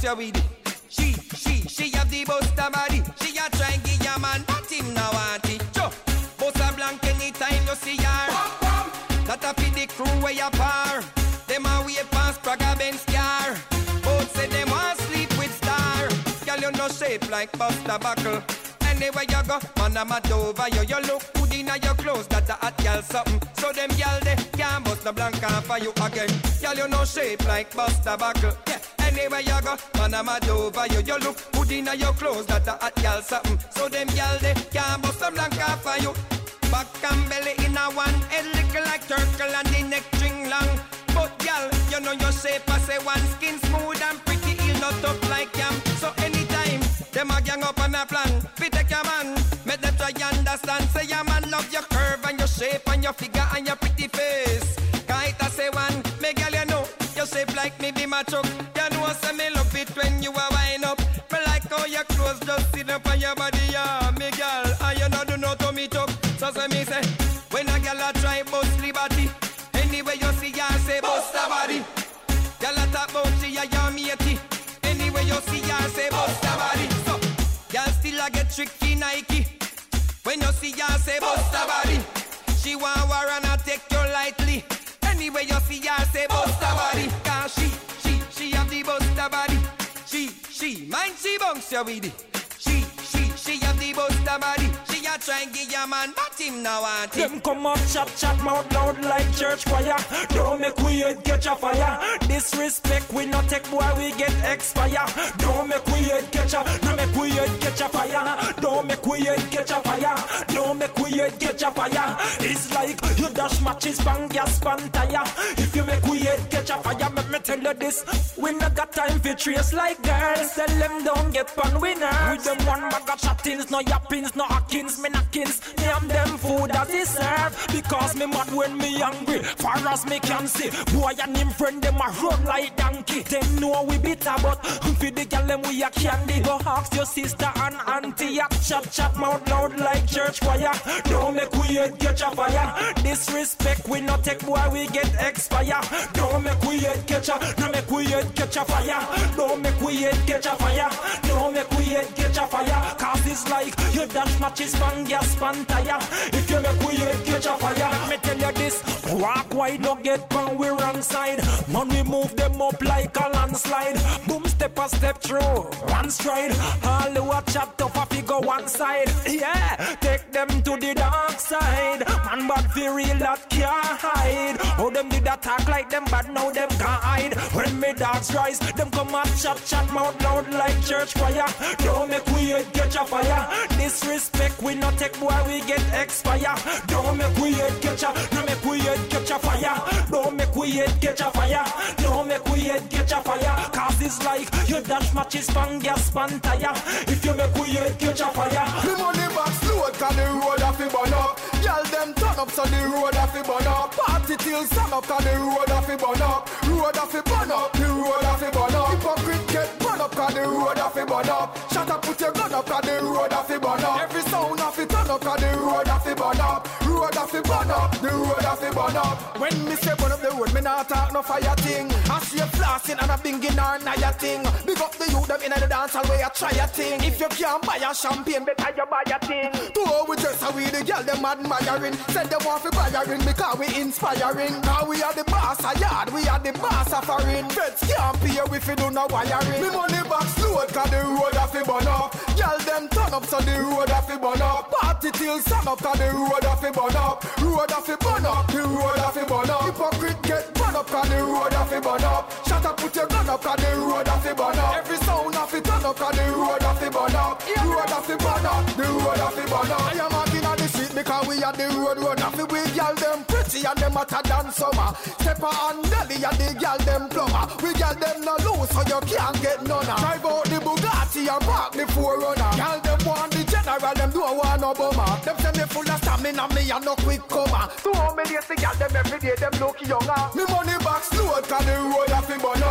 you with it. She, she, she have the buster body. She a try give ya man, but him now want it. Joe, buster blank anytime you see her. That a feed the crew where you par. Them a way past Praga Benz car. Both say them want sleep with star. Girl you no shape like buster buckle. Anywhere you go, man I'm mad over you. You look good in your clothes, that a hot girl something. So them girl they can't bust the blank off for you again. Girl you no shape like buster buckle. Yeah. Anywhere you go, man I'm mad over you. You look good in your clothes, that a hot girl something. So them girl they can't bust the blank off for you. Back and belly in a one, head little like turtle and the neck string long. But girl, you know your shape, I say one skin smooth and pretty, he'll not up like yam. So anytime, them a gang up on a plan, fi take your man, make them try understand. Say your man love your curve and your shape and your figure and your pretty face. Kite I say one, me girl you know, your shape like me be my truck. You know say me love it when you a wind up. Me like how your clothes just sit up on your body, yeah, me girl, and you know do not to me talk. So say me say, when a girl a try bust liberty, anyway you see her say bust her body. Girl a talk about she a your matey, anyway you see her say bust her body. So, girl still a get tricky Nike, when you see her say bust her body. She want war and a take you lightly, anyway you see her say bust her body. Cause she, she, she have the bust her body. She, she, mind she bunks you with it. She, she, she have the bust her body. She a try and give ya man, but him now want it. Them come up chat chat mouth loud like church choir. Don't make we head catch a fire. Disrespect we not take boy we get expire. Don't make we head catch a, don't make we head catch a fire. Don't make we head catch a fire. Don't make we head catch a fire. It's like you dash matches pan gas pan tire. If you make we head catch a fire, let me tell you this: we not got time for trace like girls. Tell them don't get pan winners. With them one bag of chattings, no yappings, no hackings, me knockings. Me and them food that is served because me mad when me hungry. Far as me can see, boy and him friend them a run like donkey. Them know we bitter, but for the girl them we a candy. Go ask your sister and auntie. A chat chat mouth loud like church choir. Don't make we head catch a fire. Disrespect we not take boy we get expire. Don't make we head catch a, don't make we head catch a fire. Don't make we head catch a fire. Don't make we head catch a fire. Cause it's like you dash matches pan gas pan tire. If you make we head catch a fire, let me tell you this: walk wide, no get pan we wrong side. Man we move them up like a landslide. Boom step a step through, one stride. All the watch up tough a figure one side. Yeah, take them to the dark side. Man bad for real that can't hide. How them did attack like them bad, now them can't hide. When me dogs rise, them come up chat chat mouth loud like church choir. Don't make we head catch a fire. Disrespect we not take boy we get expire. Don't make we head catch a, don't make we head catch a fire. Don't make we head catch a fire. Don't make we head catch a fire. Cause it's like you dash matches pan gas pan tire. If you make we head catch a fire. The money box load cause the road a fi burn up. Girl them turn up so the road a fi burn up. Party till sun up cause the road a fi burn up. Road a fi burn up, the road a fi burn up. Hypocrite get burn up cause the road a fi burn up. Shut up, put your gun up cause the road a fi burn up. Every sound a fi turn up cause the road a fi burn up. Road a fi burn up, the road a fi burn up. When me say burn up the road, me not talk no fire thing. I see you flossing and a binging or naya thing. Big up the youth them in the dance hall where you try a thing. If you can't buy a champagne, better you buy a thing. To all we dress and we the girl them admiring. Send them off for buying because we inspiring. Now we are the boss of yard, we are the boss of foreign. Feds can't pay if we do no wiring. Me money box load cause the road a fi burn up. Girl them turn up so the road a fi burn up. Party till sun up cause the road a fi burn up. Road a fi burn up, the road a fi burn up. Hypocrite get burn up cause the road a fi burn up. Shut up, put your gun up cause the road a fi burn up. Every sound a fi turn up cause the road a fi burn up. Road a fi burn up, the road a fi burn up. I am walking on the street because we are the road road a fi we girl them pretty and them hotter than summer. Stepper and Nelly and the girl them plumber. We girl them no loose so you can't get none. Drive out the Bugatti and park the Forerunner. Girl them want the general, them don't want no bummer. Them say me full of stamina, me and no quick comer. To how many days the girl them every day them look younger. Me money box load cause the road a fi burn up.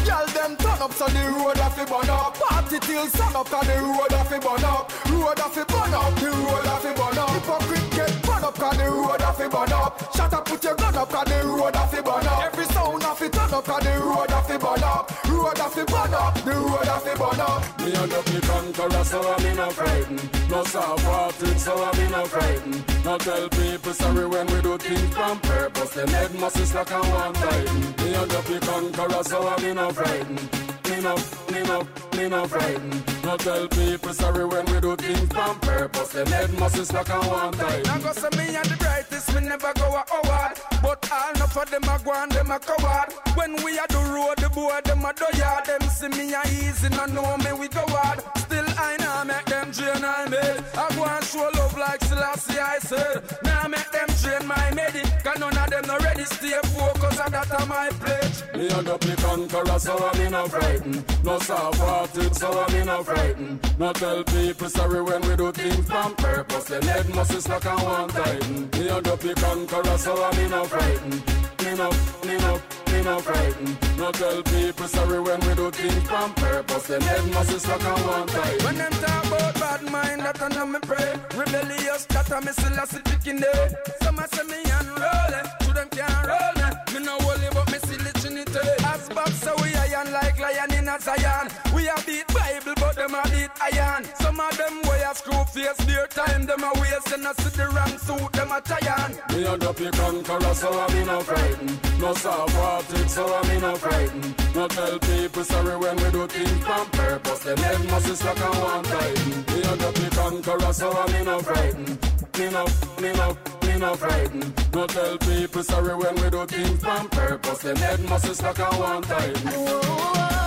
Girl them turn up so the road a fi burn up. Party till sun up cause the road a fi burn up. Road a fi burn up, the road a fi burn up. Hypocrite get burn up cause the road a fi burn up. Shut up, put your gun up cause the road a fi burn up. Every sound a fi turn up cause the road a fi burn up. Road a fi burn up, the road a fi burn up. Me and the big conqueror, so I'm not frightened. No soft-hearted, so I'm not frightened. Not tell people sorry when we do things from purpose. Them head muscles like a one tighten. Me and the big conqueror, so I'm not frightened. Me no, me no, me no frightened. Not tell people sorry when we do things from purpose. Them head muscles like a one tighten. Now go say me and the brightest, we never go a howard. But all enough of them a go and them a coward. When we a do road, the boy them a do yard. Them see me a easy, no know me we go hard. Still I know make them drain I made. I go and show love like Selassie I said. Now make them drain my medi. Cause none of them no ready stay focused and that a my pledge. Me and the big conqueror, so I'm not frightened. No soft-hearted, so I'm not frightened. Not tell people sorry when we do things from purpose. Them head muscles like a one tighten. Me and the big conqueror, so I'm not frightened. Me no, me no, me no frightened. Not tell people sorry when we do things from purpose. Them head muscles like a one tighten. When them talk about bad mind, that I know me pray. Rebellious, that I me still a sit picking day. Some a say me unroll, to them can't roll me. Me no worry but me still the Trinity. As Bob so we iron like lion in a Zion. We a beat Bible but them a beat iron. Some of them way a screw face, their time them a waste. And I see the wrong suit, them a tie on. Me and the big conqueror, so I'm not frightened. No soft-hearted, so I'm not frightened. Not tell people sorry when we do things from purpose. Them head muscles like a one tighten. Me and the big conqueror, so I'm not frightened. Me no, me no, me no frightened. Not tell people sorry when we do things from purpose. Them head muscles like a one tighten.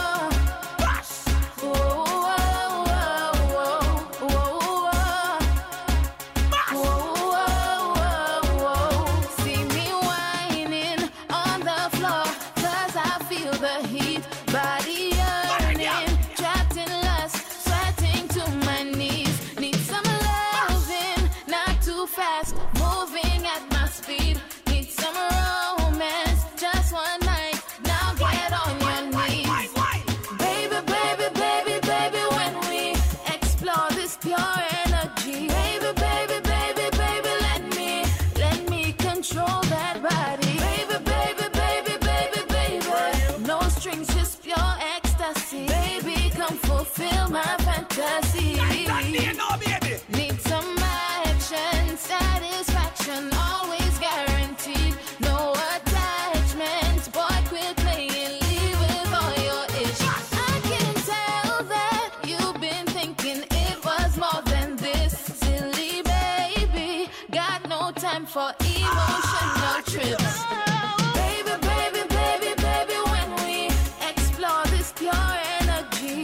Fulfill my fantasy. Need some action, satisfaction, always guaranteed. No attachment, boy, quit playing, leave with all your ish. I can tell that you've been thinking it was more than this. Silly baby, got no time for emotional trips. Baby, baby, baby, baby, when we explore this pure energy.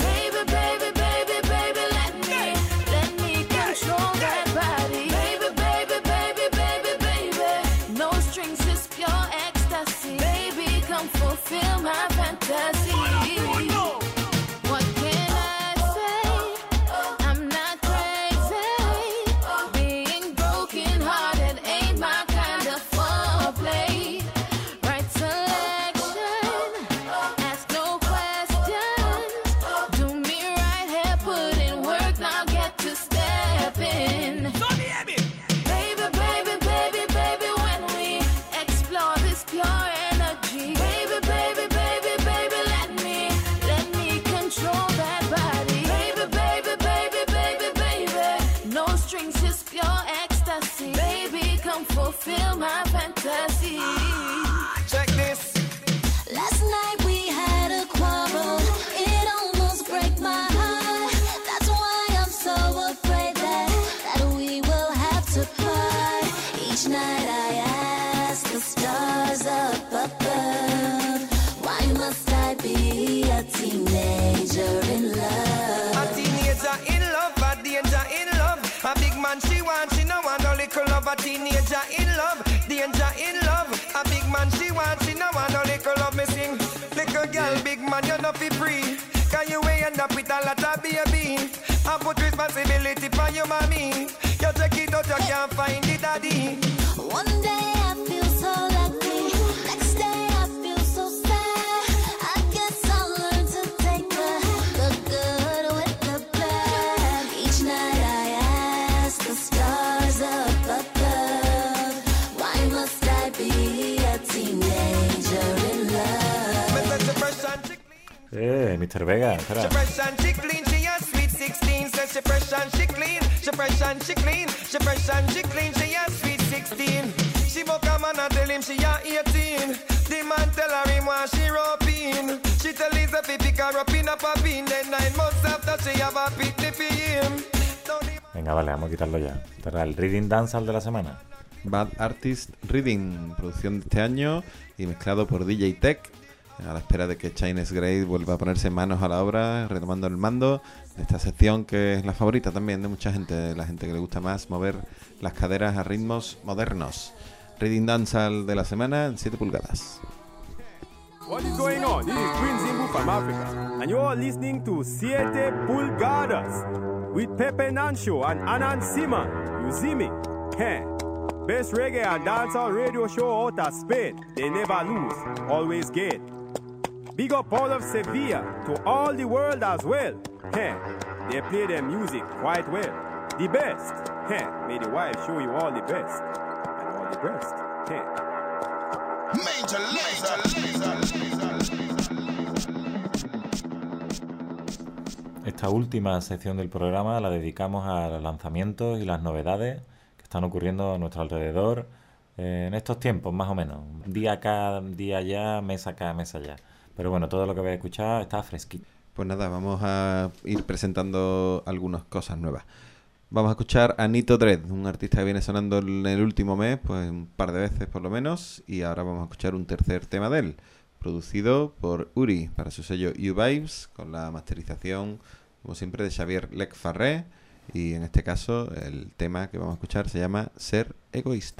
Fulfill my fantasy. What can I say? I'm not crazy. Being broken hearted ain't my kind of foreplay. Right selection, ask no questions. Do me right here, put in work, now get to step in. Baby, baby, baby, baby, when we explore this pure energy. Fulfill my fantasy. Check this. Last night we had a quarrel. It almost broke my heart. That's why I'm so afraid that, that we will have to part. Each night I ask the stars up above, why must I be a teenager in love? A teenager in love, a danger in love. A big man she want, she no want no little love. A teenager in love, danger in love. A big man she want, she no want no little love. Me sing, little girl, big man, you no fi free. Can you end up with a lot of baby? I put responsibility for your mommy. You take it out, you can't find the daddy. One day I feel so lucky, next day I feel so sad. I guess I'll learn mister Vega, espera. She fresh and she clean, she a sweet sixteen. Says she fresh and she clean, she fresh and she clean, she fresh and she clean, she a sweet sixteen. She book a man and tell him she a eighteen. The man tell her him why she roping. She tell Lisa fi pick her up in a papin. Then nine months after she have a picnic for him. Venga, vale, vamos a quitarlo ya. Este era el Reading Dancehall de la semana. Bad Artist Reading, producción de este año y mezclado por D J Tech, a la espera de que Chines Grey vuelva a ponerse manos a la obra, retomando el mando de esta sección que es la favorita también de mucha gente, la gente que le gusta más mover las caderas a ritmos modernos. Reading Dancehall de la semana en siete pulgadas. What is going on? This is Prince Ingu from Africa, and you are listening to Siete Pulgadas with Pepe Nancho and Anan Simon. You see me? Hey. Best reggae and dancehall radio show out of Spain. They never lose, always get. Big up all of Sevilla to all the world as well. Hey. They play their music quite well. The best. Hey. May the wife show you all the best and all the best. Hey. Major laser. Esta última sección del programa la dedicamos a los lanzamientos y las novedades que están ocurriendo a nuestro alrededor eh, en estos tiempos, más o menos. Día acá, día allá, mes acá, mes allá. Pero bueno, todo lo que vais a escuchar está fresquito. Pues nada, vamos a ir presentando algunas cosas nuevas. Vamos a escuchar a Nito Dread, un artista que viene sonando en el último mes, pues un par de veces por lo menos, y ahora vamos a escuchar un tercer tema de él, producido por Uri para su sello U-Vibes, con la masterización, como siempre, de Xavier Lecfarré, y en este caso el tema que vamos a escuchar se llama Ser Egoísta.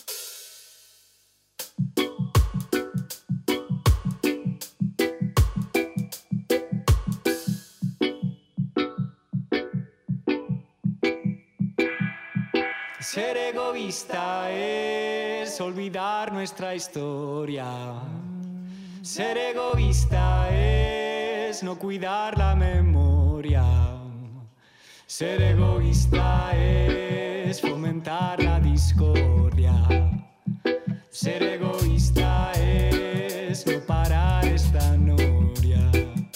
Ser egoísta es olvidar nuestra historia. Ser egoísta es no cuidar la memoria. Ser egoísta es fomentar la discordia. Ser egoísta es no parar esta noria.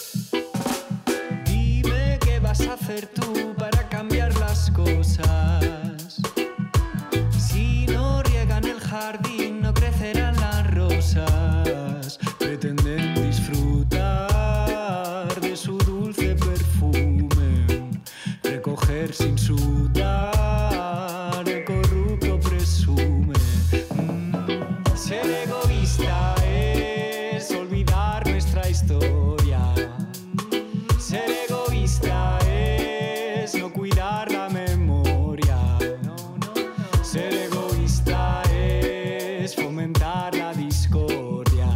Dime qué vas a hacer tú para cambiar las cosas. Si no riegan el jardín, no crecerán las rosas. Pretenden disfrutar de su dulce perfume, recoger sin sudar, el corrupto presume. Mm. Ser egoísta es olvidar nuestra historia. Ser egoísta es no cuidar la memoria. Ser egoísta es fomentar la discordia.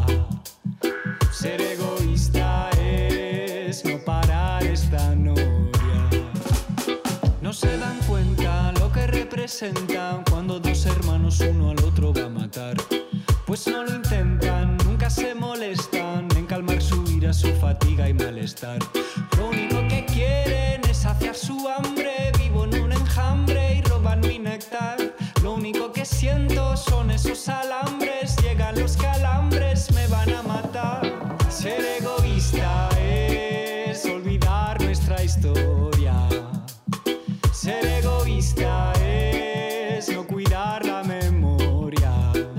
Ser egoísta es no parar esta noria. No se dan cuenta lo que representan cuando dos hermanos uno al otro va a matar. Pues no lo intentan, nunca se molestan en calmar su ira, su fatiga y malestar. Lo único que quieren es saciar su hambre. Vivo en un enjambre y roban mi néctar. Lo único que siento son esos alambres. Llegan los calambres, me van a matar. Ser egoísta es olvidar nuestra historia. Ser egoísta es no cuidar la memoria.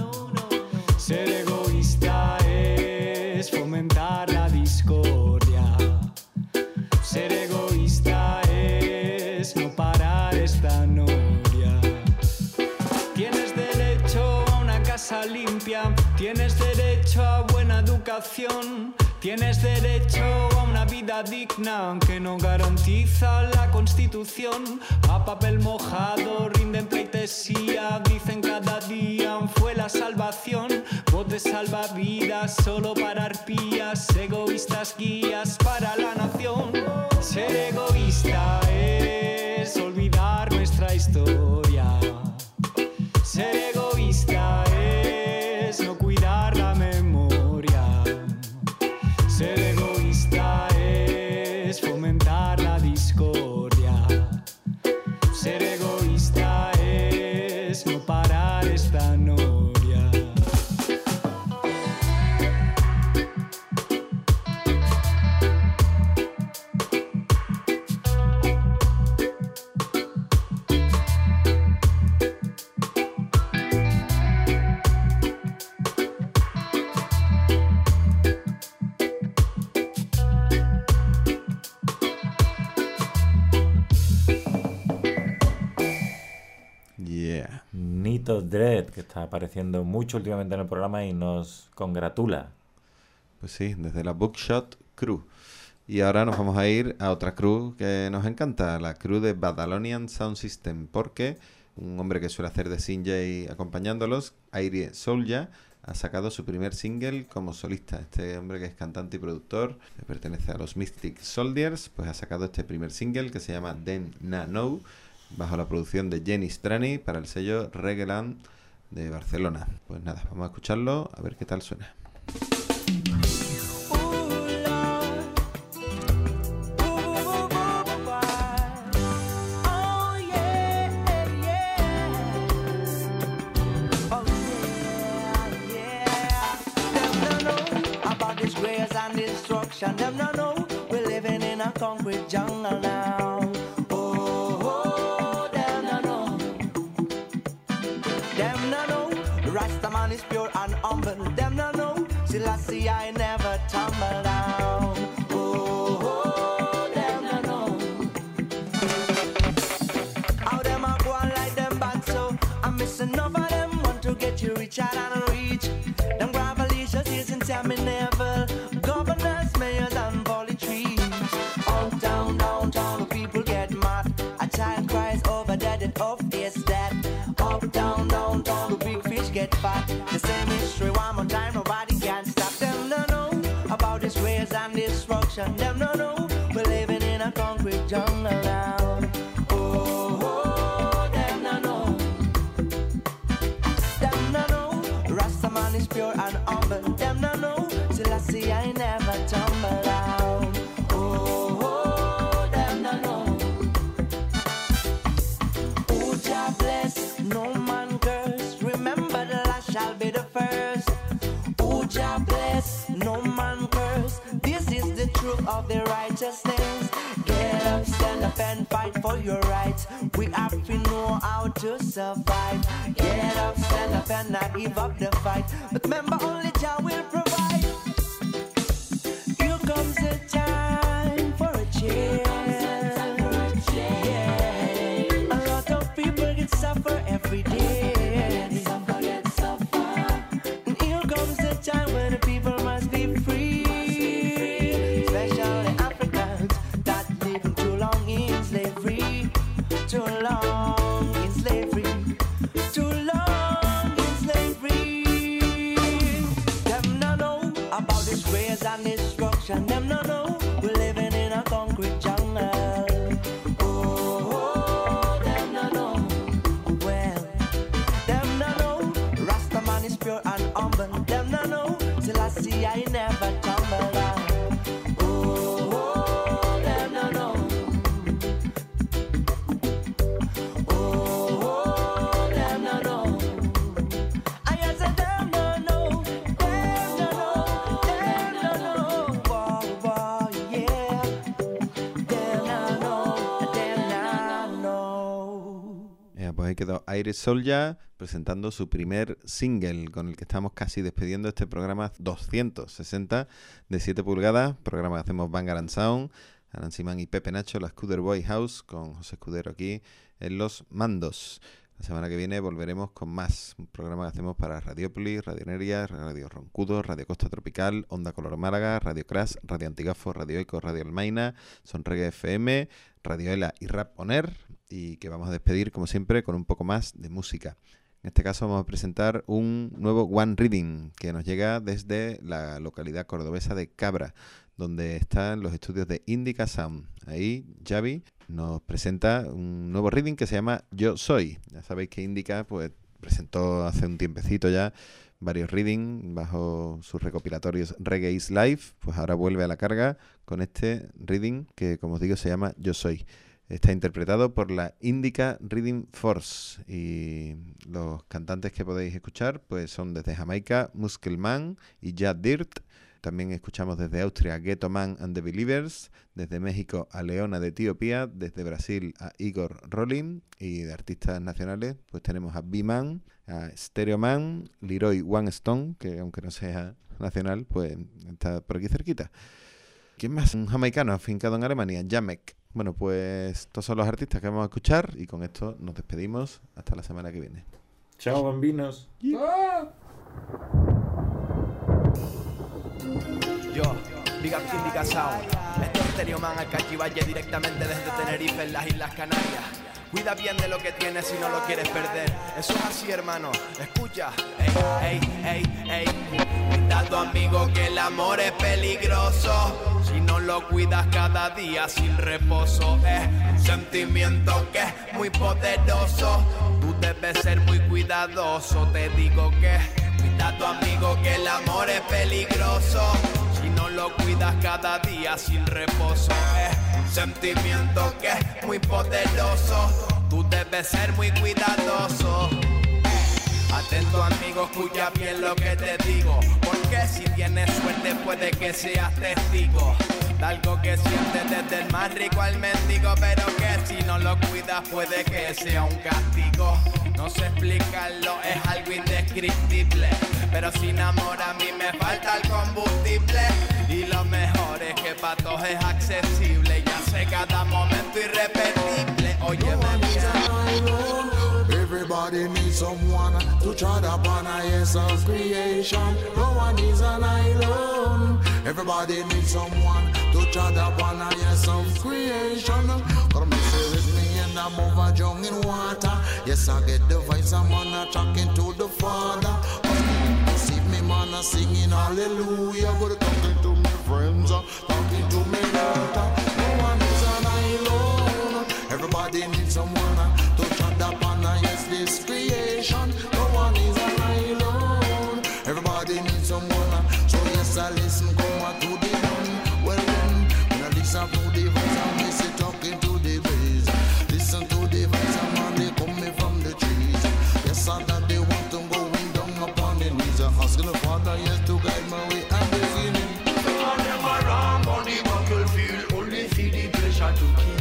Ser egoísta es fomentar la discordia. Ser egoísta es no parar esta noria. Tienes derecho a una casa limpia, tienes derecho a buena educación, tienes derecho a una vida digna que no garantiza la Constitución. A papel mojado rinden pleitesía, dicen cada día fue la salvación. Botes salvavidas solo para arpías, egoístas guías para la nación. Ser egoísta es olvidar nuestra historia. Ser egoísta es no cuidar la memoria. Ser egoísta es fomentar la discordia. Ser egoísta es no parar esta noria. Tito Dread, que está apareciendo mucho últimamente en el programa y nos congratula. Pues sí, desde la Bookshot Crew. Y ahora nos vamos a ir a otra crew que nos encanta, la crew de Badalonian Sound System, porque un hombre que suele hacer de C J acompañándolos, Aire Soulja, ha sacado su primer single como solista. Este hombre que es cantante y productor, que pertenece a los Mystic Soldiers, pues ha sacado este primer single que se llama Then Na Know, bajo la producción de Jenny Strani para el sello Reggaeland de Barcelona. Pues nada, vamos a escucharlo, a ver qué tal suena. Them no know we're living in a concrete jungle now. Oh, oh, them no know. Them no know. Rastaman is pure and humble. Them no know. Selassie I never tumble down. Oh, oh, them no know. How them a go on like them bad so I'm missing enough of them want to get you rich and reach. Them gravelicious is in Sammy Neville. Governors, mayors and poly trees. Out down, downtown, the people get mad. A child cries over dead and off is dead. Up down, downtown, the big fish get fat. The same history one more time, nobody can stop them. No, no, about this ways and destruction. Them no, no, we're living in a concrete jungle now. Oh, oh, them no, no. Them no, no, Rastaman is pure and humble. Them no, no. See, I never tumble down. Oh, oh, them no know. Oh, Jah bless, no man curse. Remember the last shall be the first. Oh, Jah bless, no man curse. This is the truth of the righteous things. Get up, stand up and fight for your rights. We have to know how to survive. Get up, stand up and not give up the fight. But remember, only Jah will provide. Comes a time for a change. Yeah. A lot of people get suffer every day. Suffer, get suffer. And here comes the time when the people must be free. Especially Africans that live too long in slavery. Too long in slavery. Too long in slavery. Them no know about this ways and this. And them no know we're living in a concrete jungle. Oh, oh, them no know. Well, them no know. Rastaman is pure and humble. Them no know. Till I see I never tumble down. Oh, oh, them no know. Oh, oh, them no know. I said them no know. Them no know. Them no know. Pues ahí quedó Aire Soulja presentando su primer single con el que estamos casi despidiendo este programa doscientos sesenta de siete pulgadas, programa que hacemos Vanguard and Sound, Alan Simán y Pepe Nacho, la Scooter Boy House, con José Escudero aquí en los mandos. La semana que viene volveremos con más, un programa que hacemos para Radiópolis, Radio Neria, Radio Roncudo, Radio Costa Tropical, Onda Color Málaga, Radio Crash, Radio Antigafo, Radio Eco, Radio Almaina, Son Reggae F M, Radio Ela y Rap Oner, y que vamos a despedir como siempre con un poco más de música. En este caso vamos a presentar un nuevo One Reading que nos llega desde la localidad cordobesa de Cabra, donde están los estudios de Indica Sound. Ahí Javi nos presenta un nuevo reading que se llama Yo Soy. Ya sabéis que Indica pues presentó hace un tiempecito ya varios readings bajo sus recopilatorios Reggae is Life, pues ahora vuelve a la carga con este reading que, como os digo, se llama Yo Soy. Está interpretado por la Indica Reading Force y los cantantes que podéis escuchar pues son desde Jamaica Muskelman y Jad Dirt. También escuchamos desde Austria Ghetto Man and the Believers, desde México a Leona de Etiopía, desde Brasil a Igor Rolling, y de artistas nacionales pues tenemos a B-Man, a Stereo Man, Leroy One Stone, que aunque no sea nacional pues está por aquí cerquita. ¿Quién más? Un jamaicano afincado en Alemania, Jamek. Bueno, pues estos son los artistas que vamos a escuchar y con esto nos despedimos hasta la semana que viene. Ciao bambinos. Ah. Yo, Big Up Indica Sound. Esto es Stereo Man Alcachi Valle directamente desde Tenerife en las Islas Canarias. Cuida bien de lo que tienes si no lo quieres perder. Eso es así, hermano. Escucha. Ey, ey, ey, ey. Cuidado, amigo, que el amor es peligroso. Si no lo cuidas cada día sin reposo. Es un sentimiento que es muy poderoso. Tú debes ser muy cuidadoso. Te digo que cuidado, amigo, que el amor es peligroso. Si no lo cuidas cada día sin reposo. Es un sentimiento que es muy poderoso. Tú debes ser muy cuidadoso. Atento, amigo, escucha bien lo que te digo. Porque si tienes suerte puede que seas testigo de algo que sientes desde el más rico al mendigo. Pero que si no lo cuidas puede que sea un castigo. No sé explicarlo, es algo indescriptible. Pero sin amor a mí me falta el combustible. Y lo mejor es que para todos es accesible. Ya sé cada momento irrepetible. Óyeme bien. Everybody needs someone to try to burn a yes of creation. No one is an island. Everybody needs someone to try to burn a yes of creation. Come say with me and I'm over young in water. Yes, I get the voice I'm on talking to the Father. See me man singing hallelujah, but talking to my friends, talking to me daughter. No one is an island. Everybody needs someone to try to burn a yes this creation. No one is an island. Everybody needs someone. So yes, I listen, come on to the one. Well then, when I listen to the voice, I miss it talking to the bass. Listen to the voice, I'm on they coming from the trees. Yes, I that they want to go down upon the knees. I'm asking the Father, yes, to guide my way and the feeling. I never ram on the battlefield, only see the pleasure to kill.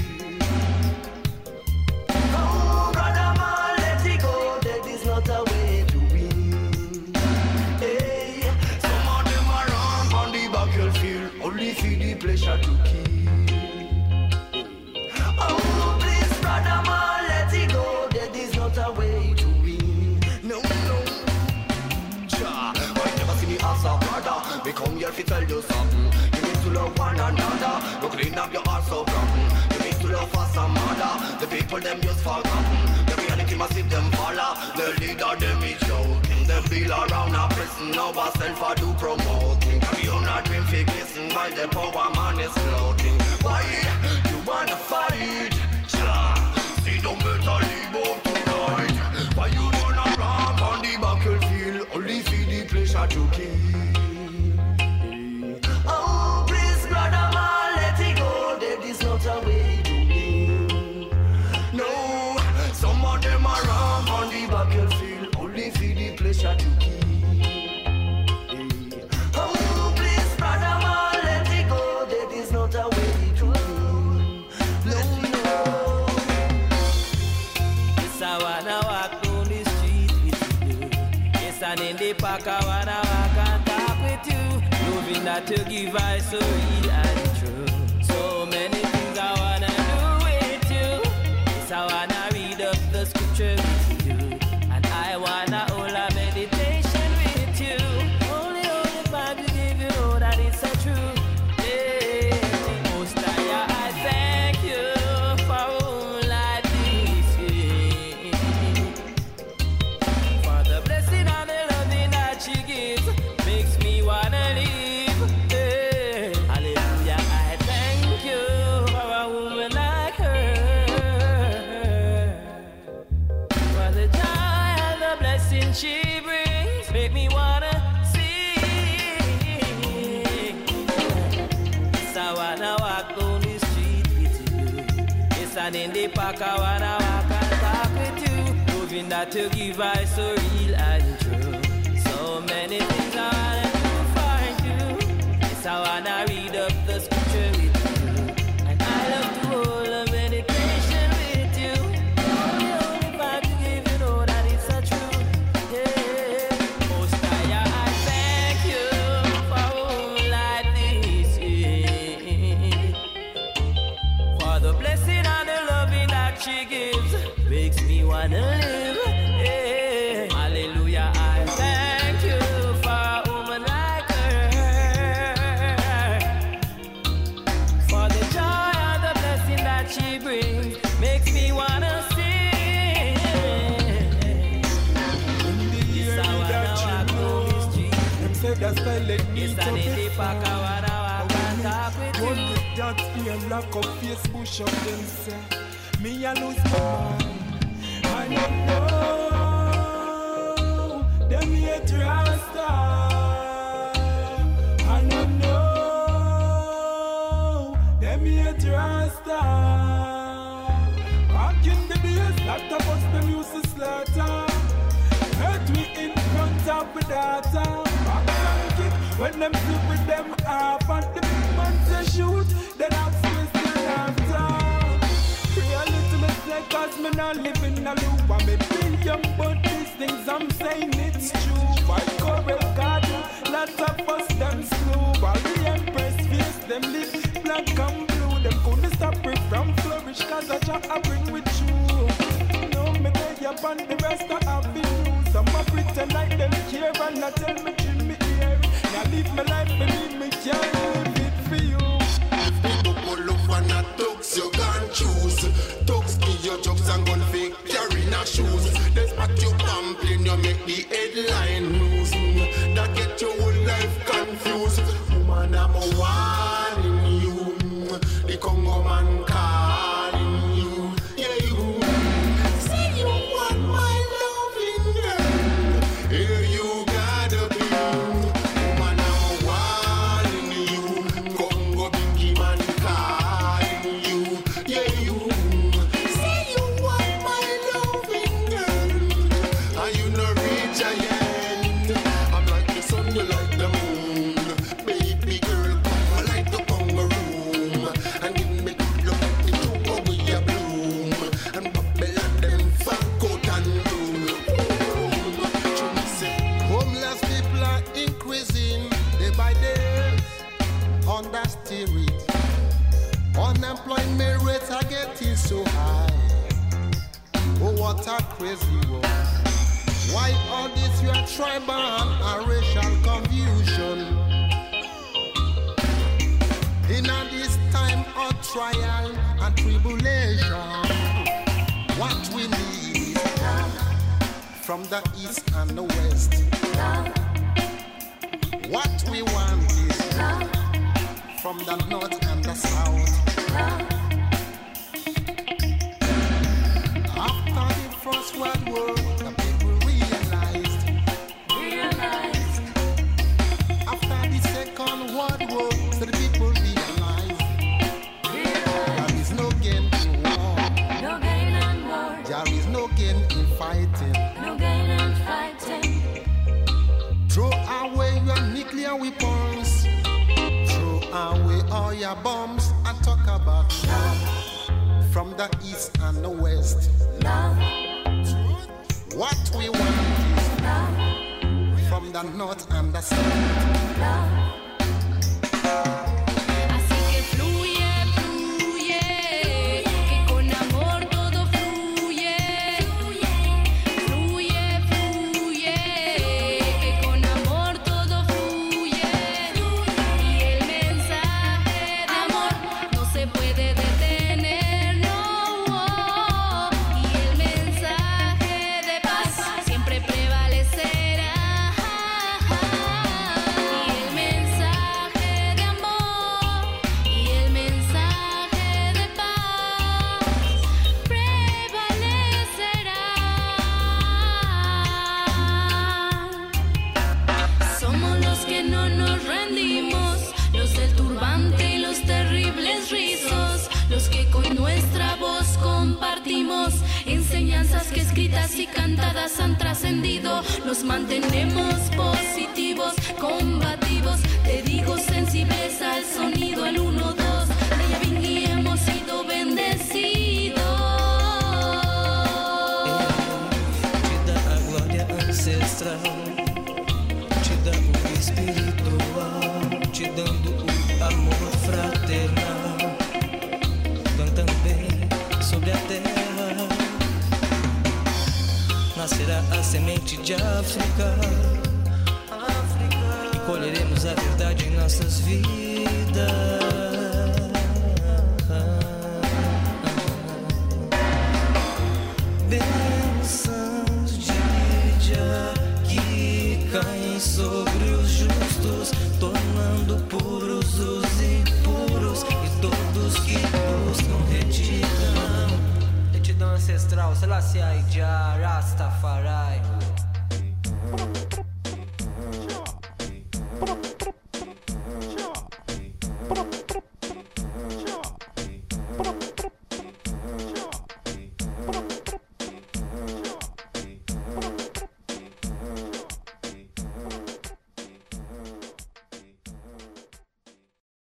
Pleasure to kill. Oh, please, brother man, let it go. That is not a way to win. No, no. Ja, I never see me as a brother. We come here to tell you something. You need to love one another. You clean up your heart so rotten. You need to love us some mother. The people them just forgotten. The reality must see them follow. The leader them is joking. The feel around a prison. Now ourself I do promoting. Carry on a dream fake listen while the power man is floating. Why you wanna fight? Ja, see don't better leave out tonight. Why you wanna run on the battlefield? Only see the pleasure to kill. Oh, please, brother man, let it go. That is not a way to win. No, some of them are wrong on the battlefield. Only see the pleasure to kill. Oh, please, brother man, let it go. That is not a way to win. No, no. Yes, I wanna walk down the street with you. Yes, and in the park I wanna walk and talk with you. Loving that you give I so real and true. So many things I wanna do with you. Yes, I wanna read up the scripture with you. And I wanna hold a meditation with you. Only only time to give you know that it's a truth. Yeah. Most high, I thank you for all like this. Yeah. For the blessing and the loving that she gives makes me wanna live. Yeah. Hallelujah, I thank you for a woman like her. For the joy and the blessing she brings make me wanna sing. Yes, I wanna walk down the street with you. Yes, and in the park I wanna walk and talk with you. Loving that you give I so real and true. So many things I wanna do for you. Yes, I wanna read up the scripture with you. And I love to hold a meditation with you. Only, only part to give you know that it's a truth. Yeah. Most high, I thank you for all like this. Yeah. For the blessing and the loving that she gives makes me wanna live. Yeah. that she brings makes me wanna sing. It's a wanna walk down the street. It's an indie pack, I wanna walk and talk with you. That ear lock up face push up them say me a lose my mind. I don't know them hate Rasta. I don't know them hate Rasta. Back in the days, lot of us them used to slaughter. Hurt we in front of the data. Back and kick when them sleep with them up and the big man say shoot. Then I'm supposed to after. Reality mistake cause me not living a loop. I'm a billion but these things I'm saying it's true. Why Coral Garden, lots of us them slew. While the Empress face them live black and blue. Them couldn't stop me from flourish cause I try to bring with you. No me lay up on the rest of happy news. Some a pretend like them care and I tell me dream me here. Now live my life believe me can't live it for you. And a tux you can't choose. Tux give your jokes and gun fake carry no shoes. Despite you pumping you make the headline news. That get your whole life confused. Woman I'm a warning you. The Congo man calling you. Yeah you. Say you want my loving girl. Here you gotta be. Woman I'm a warning you. Congo biggie man calling. Unemployment rates are getting so high. Oh, what a crazy world. Why all this your tribal and racial confusion? In this time of trial and tribulation, what we need is love from the east and the west. Love. What we want is love from the north and the south. Love. After the First World War, the people realized. Realized. After the Second World War, the people realized. Realized. There is no gain in war. No gain in war. There is no gain in fighting. No gain in fighting. Throw away your nuclear weapons. Away all your bombs and talk about love from the east and the west. Love. What we want is love from the north and the south. Love. Así que fluye, fluye, que con amor todo fluye. Fluye, fluye, que con amor todo fluye. Puede detener, no, y el mensaje de paz siempre prevalecerá, y el mensaje de amor, y el mensaje de paz prevalecerá. Somos los que no nos rendimos, los del turbante y los terribles rizos, los que con nuestra voz compartimos enseñanzas que escritas y cantadas han trascendido. Nos mantenemos positivos, combativos, te digo sensibles al sonido, al uno, dos, de Yavin y hemos sido bendecidos. Te dá a glória ancestral, te dá o espiritual, te dando o amor fraternal, vão também sobre a terra, nascerá a semente de África, e colheremos a verdade em nossas vidas. sobre os justos, tornando puros os impuros e todos que buscam retidão. Retidão ancestral, Selassie Jah, Rastafari.